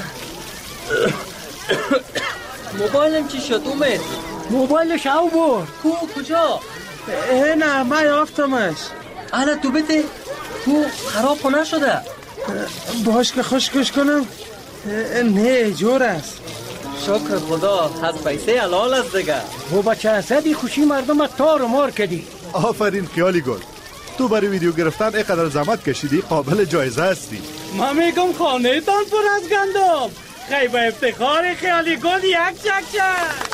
موبایلم چی شد اومد؟
موبایلش او برد.
کجا؟
نه من یافتمش.
انا تو بده خراب کنه شده.
باش که خشکش کنم. نه جور است.
شکر خدا از پیسه حلال است دیگه.
او بچه اسدی خوشی مردم تار و مار کردی.
آفرین خیالی گل. تو برای ویدیو گرفتن اینقدر زحمت کشیدی قابل جایزه هستی.
من میگم خانه تان پر از گندم. خیلی با افتخار خیالی گل یک چک.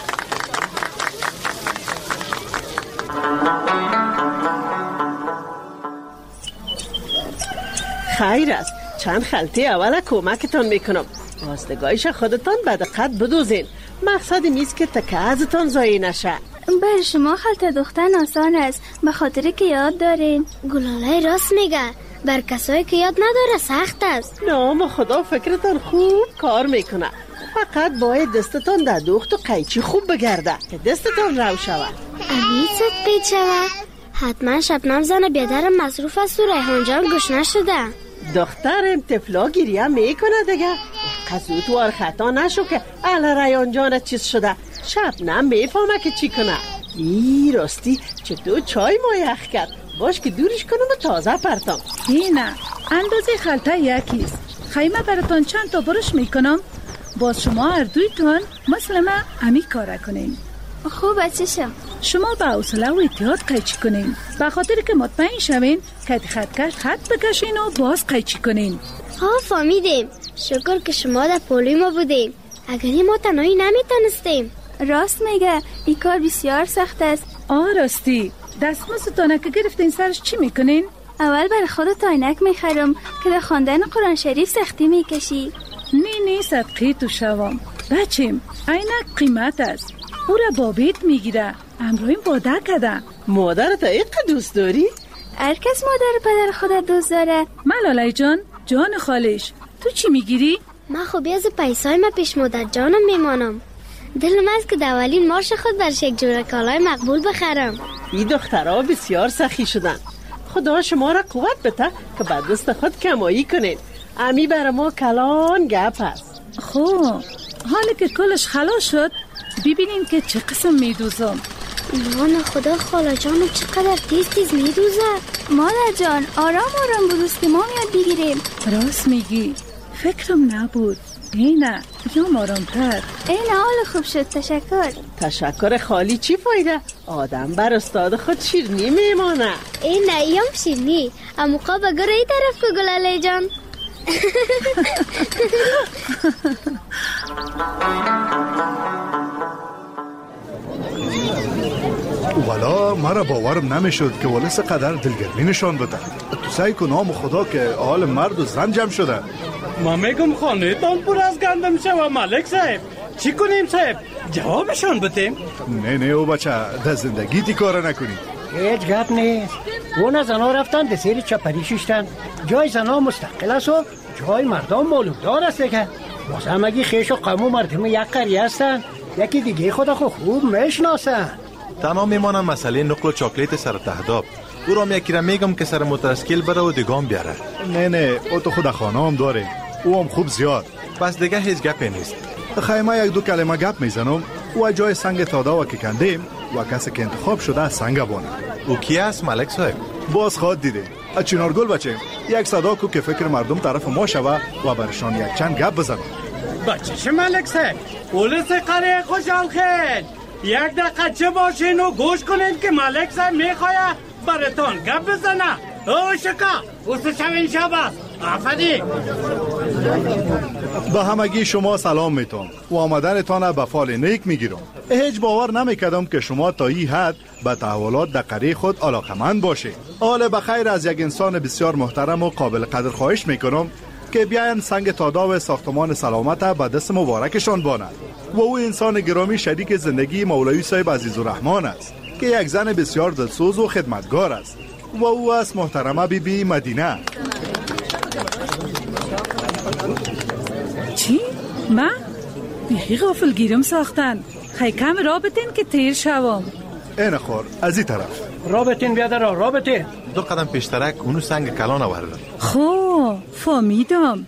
خیر است. چند خلطه اول کمکتان میکنم. راستگاهیش خودتان به دقت بدوزین. مقصد نیست که تکه ازتان ضایع نشه.
بر شما خلطه دوختن آسان است به خاطر که یاد دارین. گلاله راست میگه. بر کسایی که یاد نداره سخت است.
نام خدا فکرتان خوب کار میکنه. فقط باید دستتان در دوخت و قیچی خوب بگرده که دستتان رو شود.
امید صدقی شود. حتما شبنم زن بیادرم مصروف است و ریحان جان گوش نشده.
دخترم طفلا گریه میکنه دیگه. قزوت وار خطا نشو که اهل ریحان جان چیز شده. شبنم میفهمه که چی کنه. ای راستی چطور چای ما یخ کرد. باش که دورش کنم و تازه پرتم.
نه اندازه خلطه یکیست. خیمه براتان چند تا برش میکنم. باز شما هر دویتان مثل من امی کاره کنین.
خوب چشم.
شما با حوصله و احتیاط قیچی کنین به خاطر که مطمئن شوین که خطکش خط بکشین و باز قیچی کنین.
فهمیدیم. شکر که شما در پولوی ما بودیم. اگری ما تنهایی نمیتونستیم. راست میگه این کار بسیار سخت است.
راستی دستمزدتان که گرفتین سرش چی میکنین؟
اول برای خودت عینک میخرم که در خواندن قرآن شریف سختی میکشی.
نه صدقی تو شوام بچیم. عینک قیمت است. او را بابیت میگیره. امروین باده کده.
مادرت اینقدر دوست داری؟
هر کس مادر پدر خودت دوست داره.
ملاله جان خالش تو چی میگیری؟
من خوبی از پیسای من پیش مادر جانم میمانم.
دلم است که در اولین معاش خود برش یک جوره کالای مقبول بخرم.
این دخترها بسیار سخی شدن. خدا شما را قوت بده که به دست خود کمایی کنید. امی برای ما کلان گپ هست.
خب حالا که کلش خلاص شد ببینیم که چه قسم میدوزم.
نان خدا خاله جانو چقدر تیز میدوزه.
مادر جان آرام بودوز که ما میاد بگیریم. راست میگی، فکرم نبود. اینه یا آرامتر.
اینه حال خوب شد.
تشکر خالی چی فایده؟ آدم بر استاد خود شیرنی میمانه.
اینه ایم شیرنی اموقا بگره ای طرف که گلاله جان.
والا مرا باورم نمیشد که ولس قدر دلگرمی نشان بده. تو سعی کن نام خدا که حال مرد و زن جمع شده.
ما میگم خانه تان پر از گندم شوه ملک صاحب. چی کنیم صاحب؟ جوابشان بتیم؟
نه او بچه در زندگی تی کار نکنی.
هیچ گپ نیست. اون زنا رفتن در سیر چپری ششتن. جای زنا مستقل است و جای مردم مالکدار است که واسه همگی خیش و قوم و مردم یک قریه هستن. یکی دیگه خدا خوب میشناسن.
تنها میمانم مسئله نقل و چاکلیت سر تهداب. او را یکی را میگم که سر موترسکیل بره و دیگام بیاره.
نه او تو خود خانه هم داره. او هم خوب زیاد.
پس دیگه هیچ گپی نیست.
خیمه یک دو کلمه گپ میزنم و جای سنگ تاداوا که کندیم و کسی که انتخاب شده سنگ بانه.
او کی است ملک صاحب؟
باز خواد دیده. چنارگل بچه یک صدا کو که فکر مردم طرف ما شوه و برشان یک چند گپ بزنم.
بچه‌ش ملک صاحب پلیس قریه خوشحال خیل. یک دقیقه چه باشین و گوش کنین که ملک صاحب میخواه براتون گپ بزنه. او شکا اوست شوین شب است. آفرین.
به همگی شما سلام میتونم و آمدنتان به فال نیک میگیرم. هیچ باور نمیکردم که شما تا این حد به تحولات در قریه خود علاقمند باشید. حال بخیر از یک انسان بسیار محترم و قابل قدر خواهش میکنم که بیاین سنگ تاداو ساختمان سلامت به دست مبارکشان باند. و او انسان گرامی شریک زندگی مولوی صاحب عزیزالرحمن است که یک زن بسیار دلسوز و خدمتگار است و او است محترمه بیبی مدینه.
چی؟ من؟ بیخی غافل گیرم ساختن. خیلی کم رابطین که تیر شوم.
این خور از این طرف
رابطین بیاده را رابطین.
دو قدم پیشترک اونو سنگ کلان آورده.
خب فهمیدم.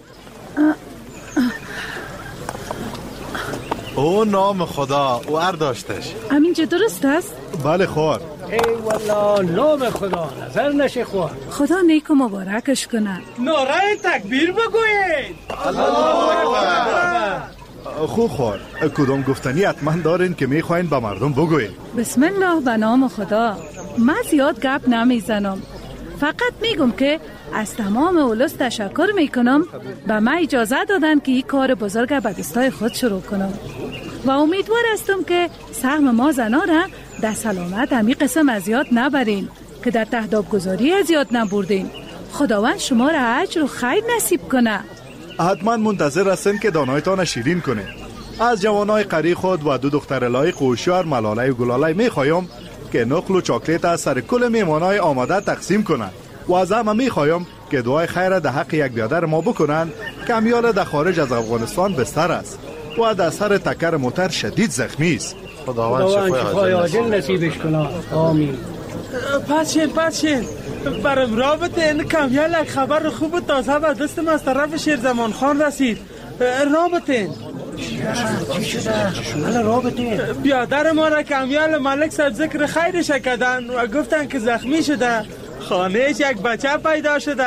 او نام خدا او داشتش.
همینجا درست است؟
بله خور.
ای والله نام خدا نظر نشه خور.
خدا نیک و مبارکش کنه.
نعره تکبیر بگوید.
الله اکبر. خوب خور. کدام گفتنی حتما دارین که میخواین به مردم بگوید؟
بسم الله به نام خدا. من زیاد گپ نمیزنم. فقط میگم که از تمام اولوس تشکر میکنم به من اجازه دادن که این کار بزرگ به دستای خود شروع کنم و امیدوار هستم که سهم ما زنا را در سلامت همی قسم از یاد نبرین که در تهداب گذاری از یاد نبردین. خداوند شما را اجر و خیر نصیب کنه.
حتما منتظر هستیم که دانایتان شیرین کنه. از جوانای قری خود و دو دختر لایق و هوشیار ملاله و گلاله میخوایم که نقل و چاکلیت از سر کل میمانای آماده تقسیم کنند و از همه میخوایم که دعای خیر در حق یک بیادر ما بکنند که امیال در خارج از افغانستان بستر است و در سر تکر موتر شدید زخمی است.
خداوند شفای عاجل نصیبش کنه. آمین.
پچین برام رابطه این کامیال یک خبر خوب و تازه به دستم از طرف شیرزمان خان رسید. رابطه
چی شده؟ رابطه
بیادر ما را کامیال ملک صاحب ذکر خیرش کردن و گفتن که زخمی شده. خانهش یک بچه پیدا شده.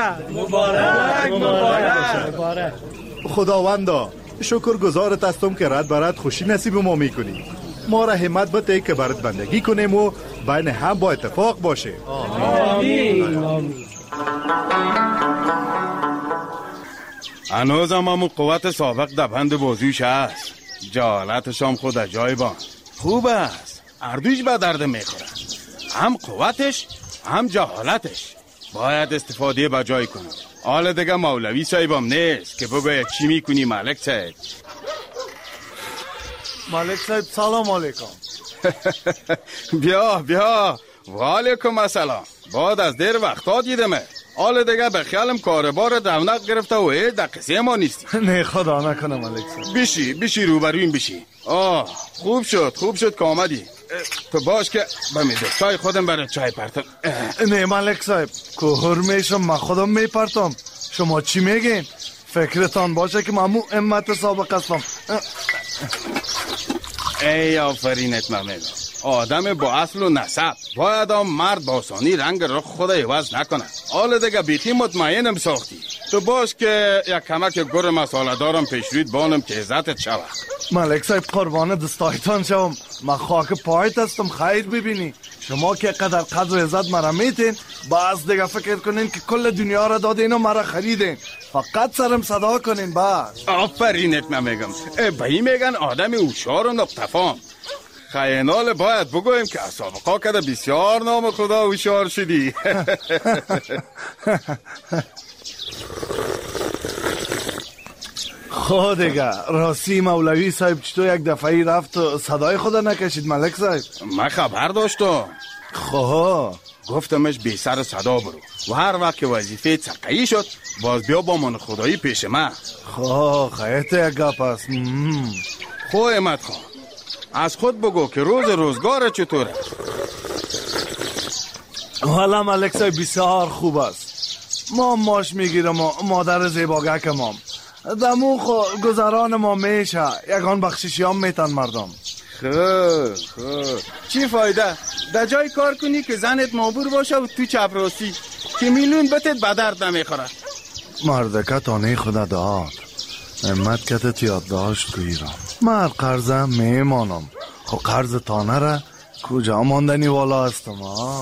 مبارک.
خداوندا شکر گزارت هستم که رد برد خوشی نصیب ما میکنی. ما را همت بده که برات بندگی کنیم و بین هم با اتفاق باشه.
آمین.
هنوزم همون قوت سابق در بند بازوش هست. جهالتش هم خود از جای بان خوب است. اردوش به درد میخوره. هم قوتش هم جهالتش. باید استفاده به جای کنم. حالا دیگه مولوی صاحبم نیست که بگوید چی میکنی ملک صاحب.
ملک صاحب سلام علیکم.
بیا و علیکم السلام. بعد از دیر وقتا دیدمه. حال دیگه به خیالم کاربار رونق گرفته و در قصه ما نیستی.
نه خدا نکنه ملک صاحب.
بشی روبرویم بشی. خوب شد که آمدی. تو باش که به دوستای خودم برای چای پرتم.
نه ملک صاحب، کوهر میشم من خودم میپرتم. شما چی میگین؟ فکرتان باشه که من امت سابق هستم.
ای آفرینت ممنون. آدم با اصل و نسب باید مرد با آسانی رنگ رخ خود عوض نکنه. حال دیگه بیخی مطمئنم ساختی. تو باش که یک کمک گر مساله دارم پیش روید بانم که عزتت شوه.
ملک صاحب قربان دستایتان شوم. من خاک پایت هستم. خیر ببینی شما که قدر قدر عزت مرا میتین، باز دیگه فکر کنین که کل دنیا را دادین و مرا خریدین. فقط سرم صدا کنین بس.
آفرینت نمیگم. به این میگن آدم هوشیار و نقطه‌فهم. خیانال باید بگویم که سابقا کده بسیار نام خدا هوشیار شدی.
خود دیگه راستی مولوی صاحب چطور یک دفعی رفت و صدای خدا نکشید ملک صاحب؟
من خبر داشتم. گفتمش بی سر صدا برو و هر وقت که وظیفه سرقایی شد باز بیا با من خدایی پیش من.
خیلی یک گپ است.
احمد خان از خود بگو که روزگار چطوره؟
والا ملک صاحب بسیار خوب است. ما ماش میگیرم و مادر زیباگک مام دمو خو گذران ما میشه. یکان بخششی هم میتن مردم.
خوب چی فایده؟ در جای کار کنی که زنت مابور باشه و تو چپراسی که میلیون بتت به درد نمیخوره.
مردکه تانه خدا داد امت کتت یاد داشت کویرم. من قرضم میمانم. قرض تانه را کجا ماندنی والا هستم.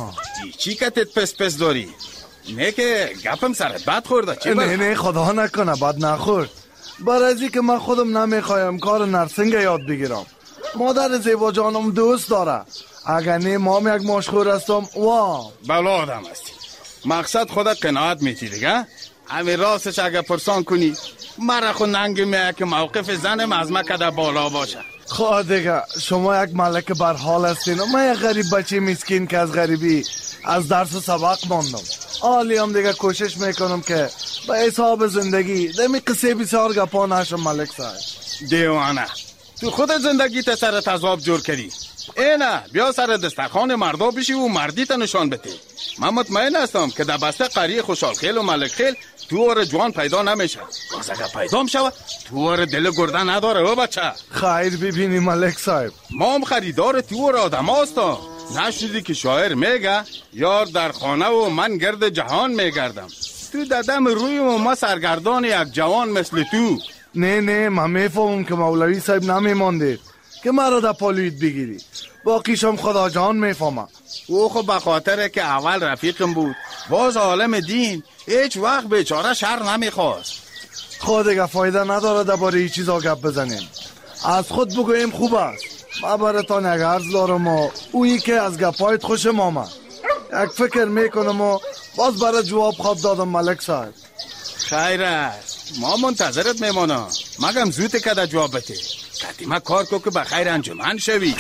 چی کتت پس داری؟ نه که گپم سرت بد خورده.
نه خدا نکنه بد نخورد. برازی که من خودم نمیخوایم کار نرسنگ یاد بگیرم. مادر زیبا جانم دوست داره. اگر نه مام یک مشغول هستم
بلا آدم هستی. مقصد خودت قناعت میتی دیگه. همین راستش اگر پرسان کنی مرا خود ننگ میه که موقف زنم از من کده بالا باشه.
خود دیگه شما یک ملک برحال هستین و من یک غریب بچه مسکین که از غریبی از درس و سبق ماندم. حالی هم دیگه کوشش میکنم که به حساب زندگی دمی قصه بسیار گپا نشم ملک صاحب.
دیوانه تو خود زندگی تا سر تضاب جور کردی. اینه بیا سر دسترخوان مردا بشی و مردی تا نشان بده. من مطمئن هستم که در بسته قریه خوشحال خیل و ملک خیل تو اور جوان پیدا نمیشه. باز اگر پیدا میشه تو اور دل گرده نداره او بچه.
خیر ببینی ملک صاحب
ما هم خریدار تو اور آدم هستم. نشدی که شاعر میگه یار در خانه و من گرد جهان میگردم. تو ددم روی و ما سرگردان یک جوان مثل تو.
نه من میفهمم که مولوی صاحب نمیماندید که مرا در پالوید بگیری. باقیشم خدا جان میفهمم.
او خب به خاطر که اول رفیقم بود باز عالم دین هیچ وقت بیچاره شر نمیخواست.
خود دیگه فایده نداره درباره این چیزا گپ بزنیم. از خود بگویم خوب است. من براتان یک عرض دارم و اویی که از گپایت خوشم آمد. یک فکر میکنم و باز برای جواب خواب دادم ملک صاحب.
خیر است ما منتظرت میمانم. مگم زود که در جواب بده. قدیمه کار کو که به خیر انجمن شوی.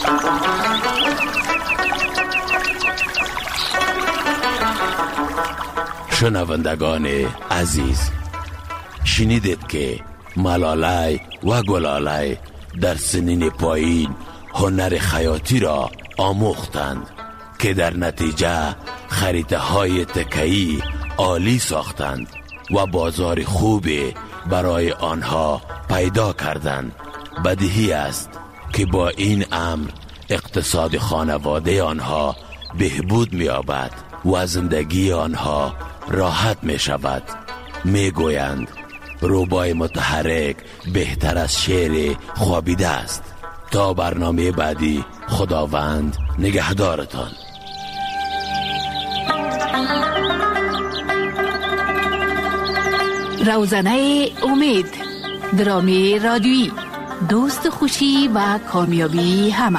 شنوندگان عزیز شنیدید که ملالای و گلالای در سنین پایین هنر خیاطی را آموختند که در نتیجه خریده های تکه‌ای عالی ساختند و بازار خوبی برای آنها پیدا کردند. بدیهی است که با این امر اقتصاد خانواده آنها بهبود می‌یابد و زندگی آنها راحت می شود. می گویند روبای متحرک بهتر از شعر خوابیده است. تا برنامه بعدی خداوند نگهدارتان.
روزنه امید، درامی رادیویی، دوست خوشی و کامیابی همه.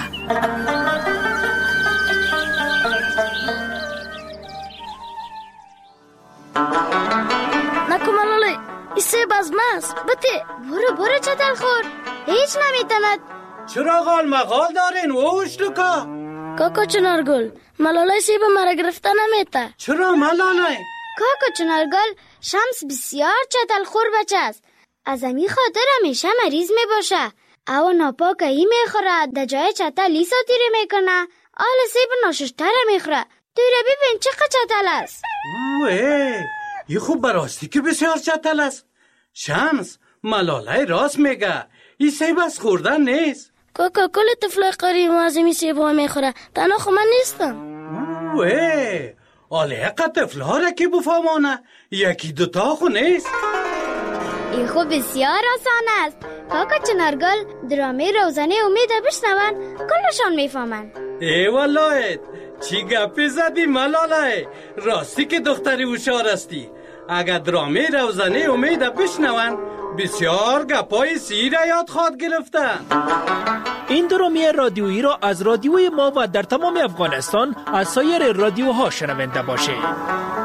بازماست بته برو چتر خور هیچ نمیتند.
چرا غال مغال دارین ووش لکا؟
کاکا چنارگل ملالای سیب مرا گرفته نمیته.
چرا ملالای؟
کاکا چنارگل شمس بسیار چتل خور بچه است. از امی خاطر همیشه مریض می باشه. او ناپاکه ای می خوره، در جای چتل لیسا تیره می کنه. آل سیب ناششتره می خوره. توی ببین چقدر چتل است.
اوه، یه خوب براستی که بسیار چتل است. شمس، ملاله راست میگه. این سیب از خوردن نیست.
کاکا کل طفلای قریب از این سیب ها می خوره. تنها خو من نیستم.
اوه، آله اقا طفل ها را که بفهمانه. یکی دوتا خو نیست.
این خو بسیار آسان است. کاکا چنارگل درامه روزانه امید بشنون کلشان میفهمن.
ای والله چی گپی زدی ملاله. راستی که دختری هوشیار استی. اگر درامه روزانه امید بشنون بسیار گپای سیر یاد خواد گرفتن.
این درامه رادیویی را از رادیوی ما و در تمام افغانستان از سایر رادیوها شنونده باشید.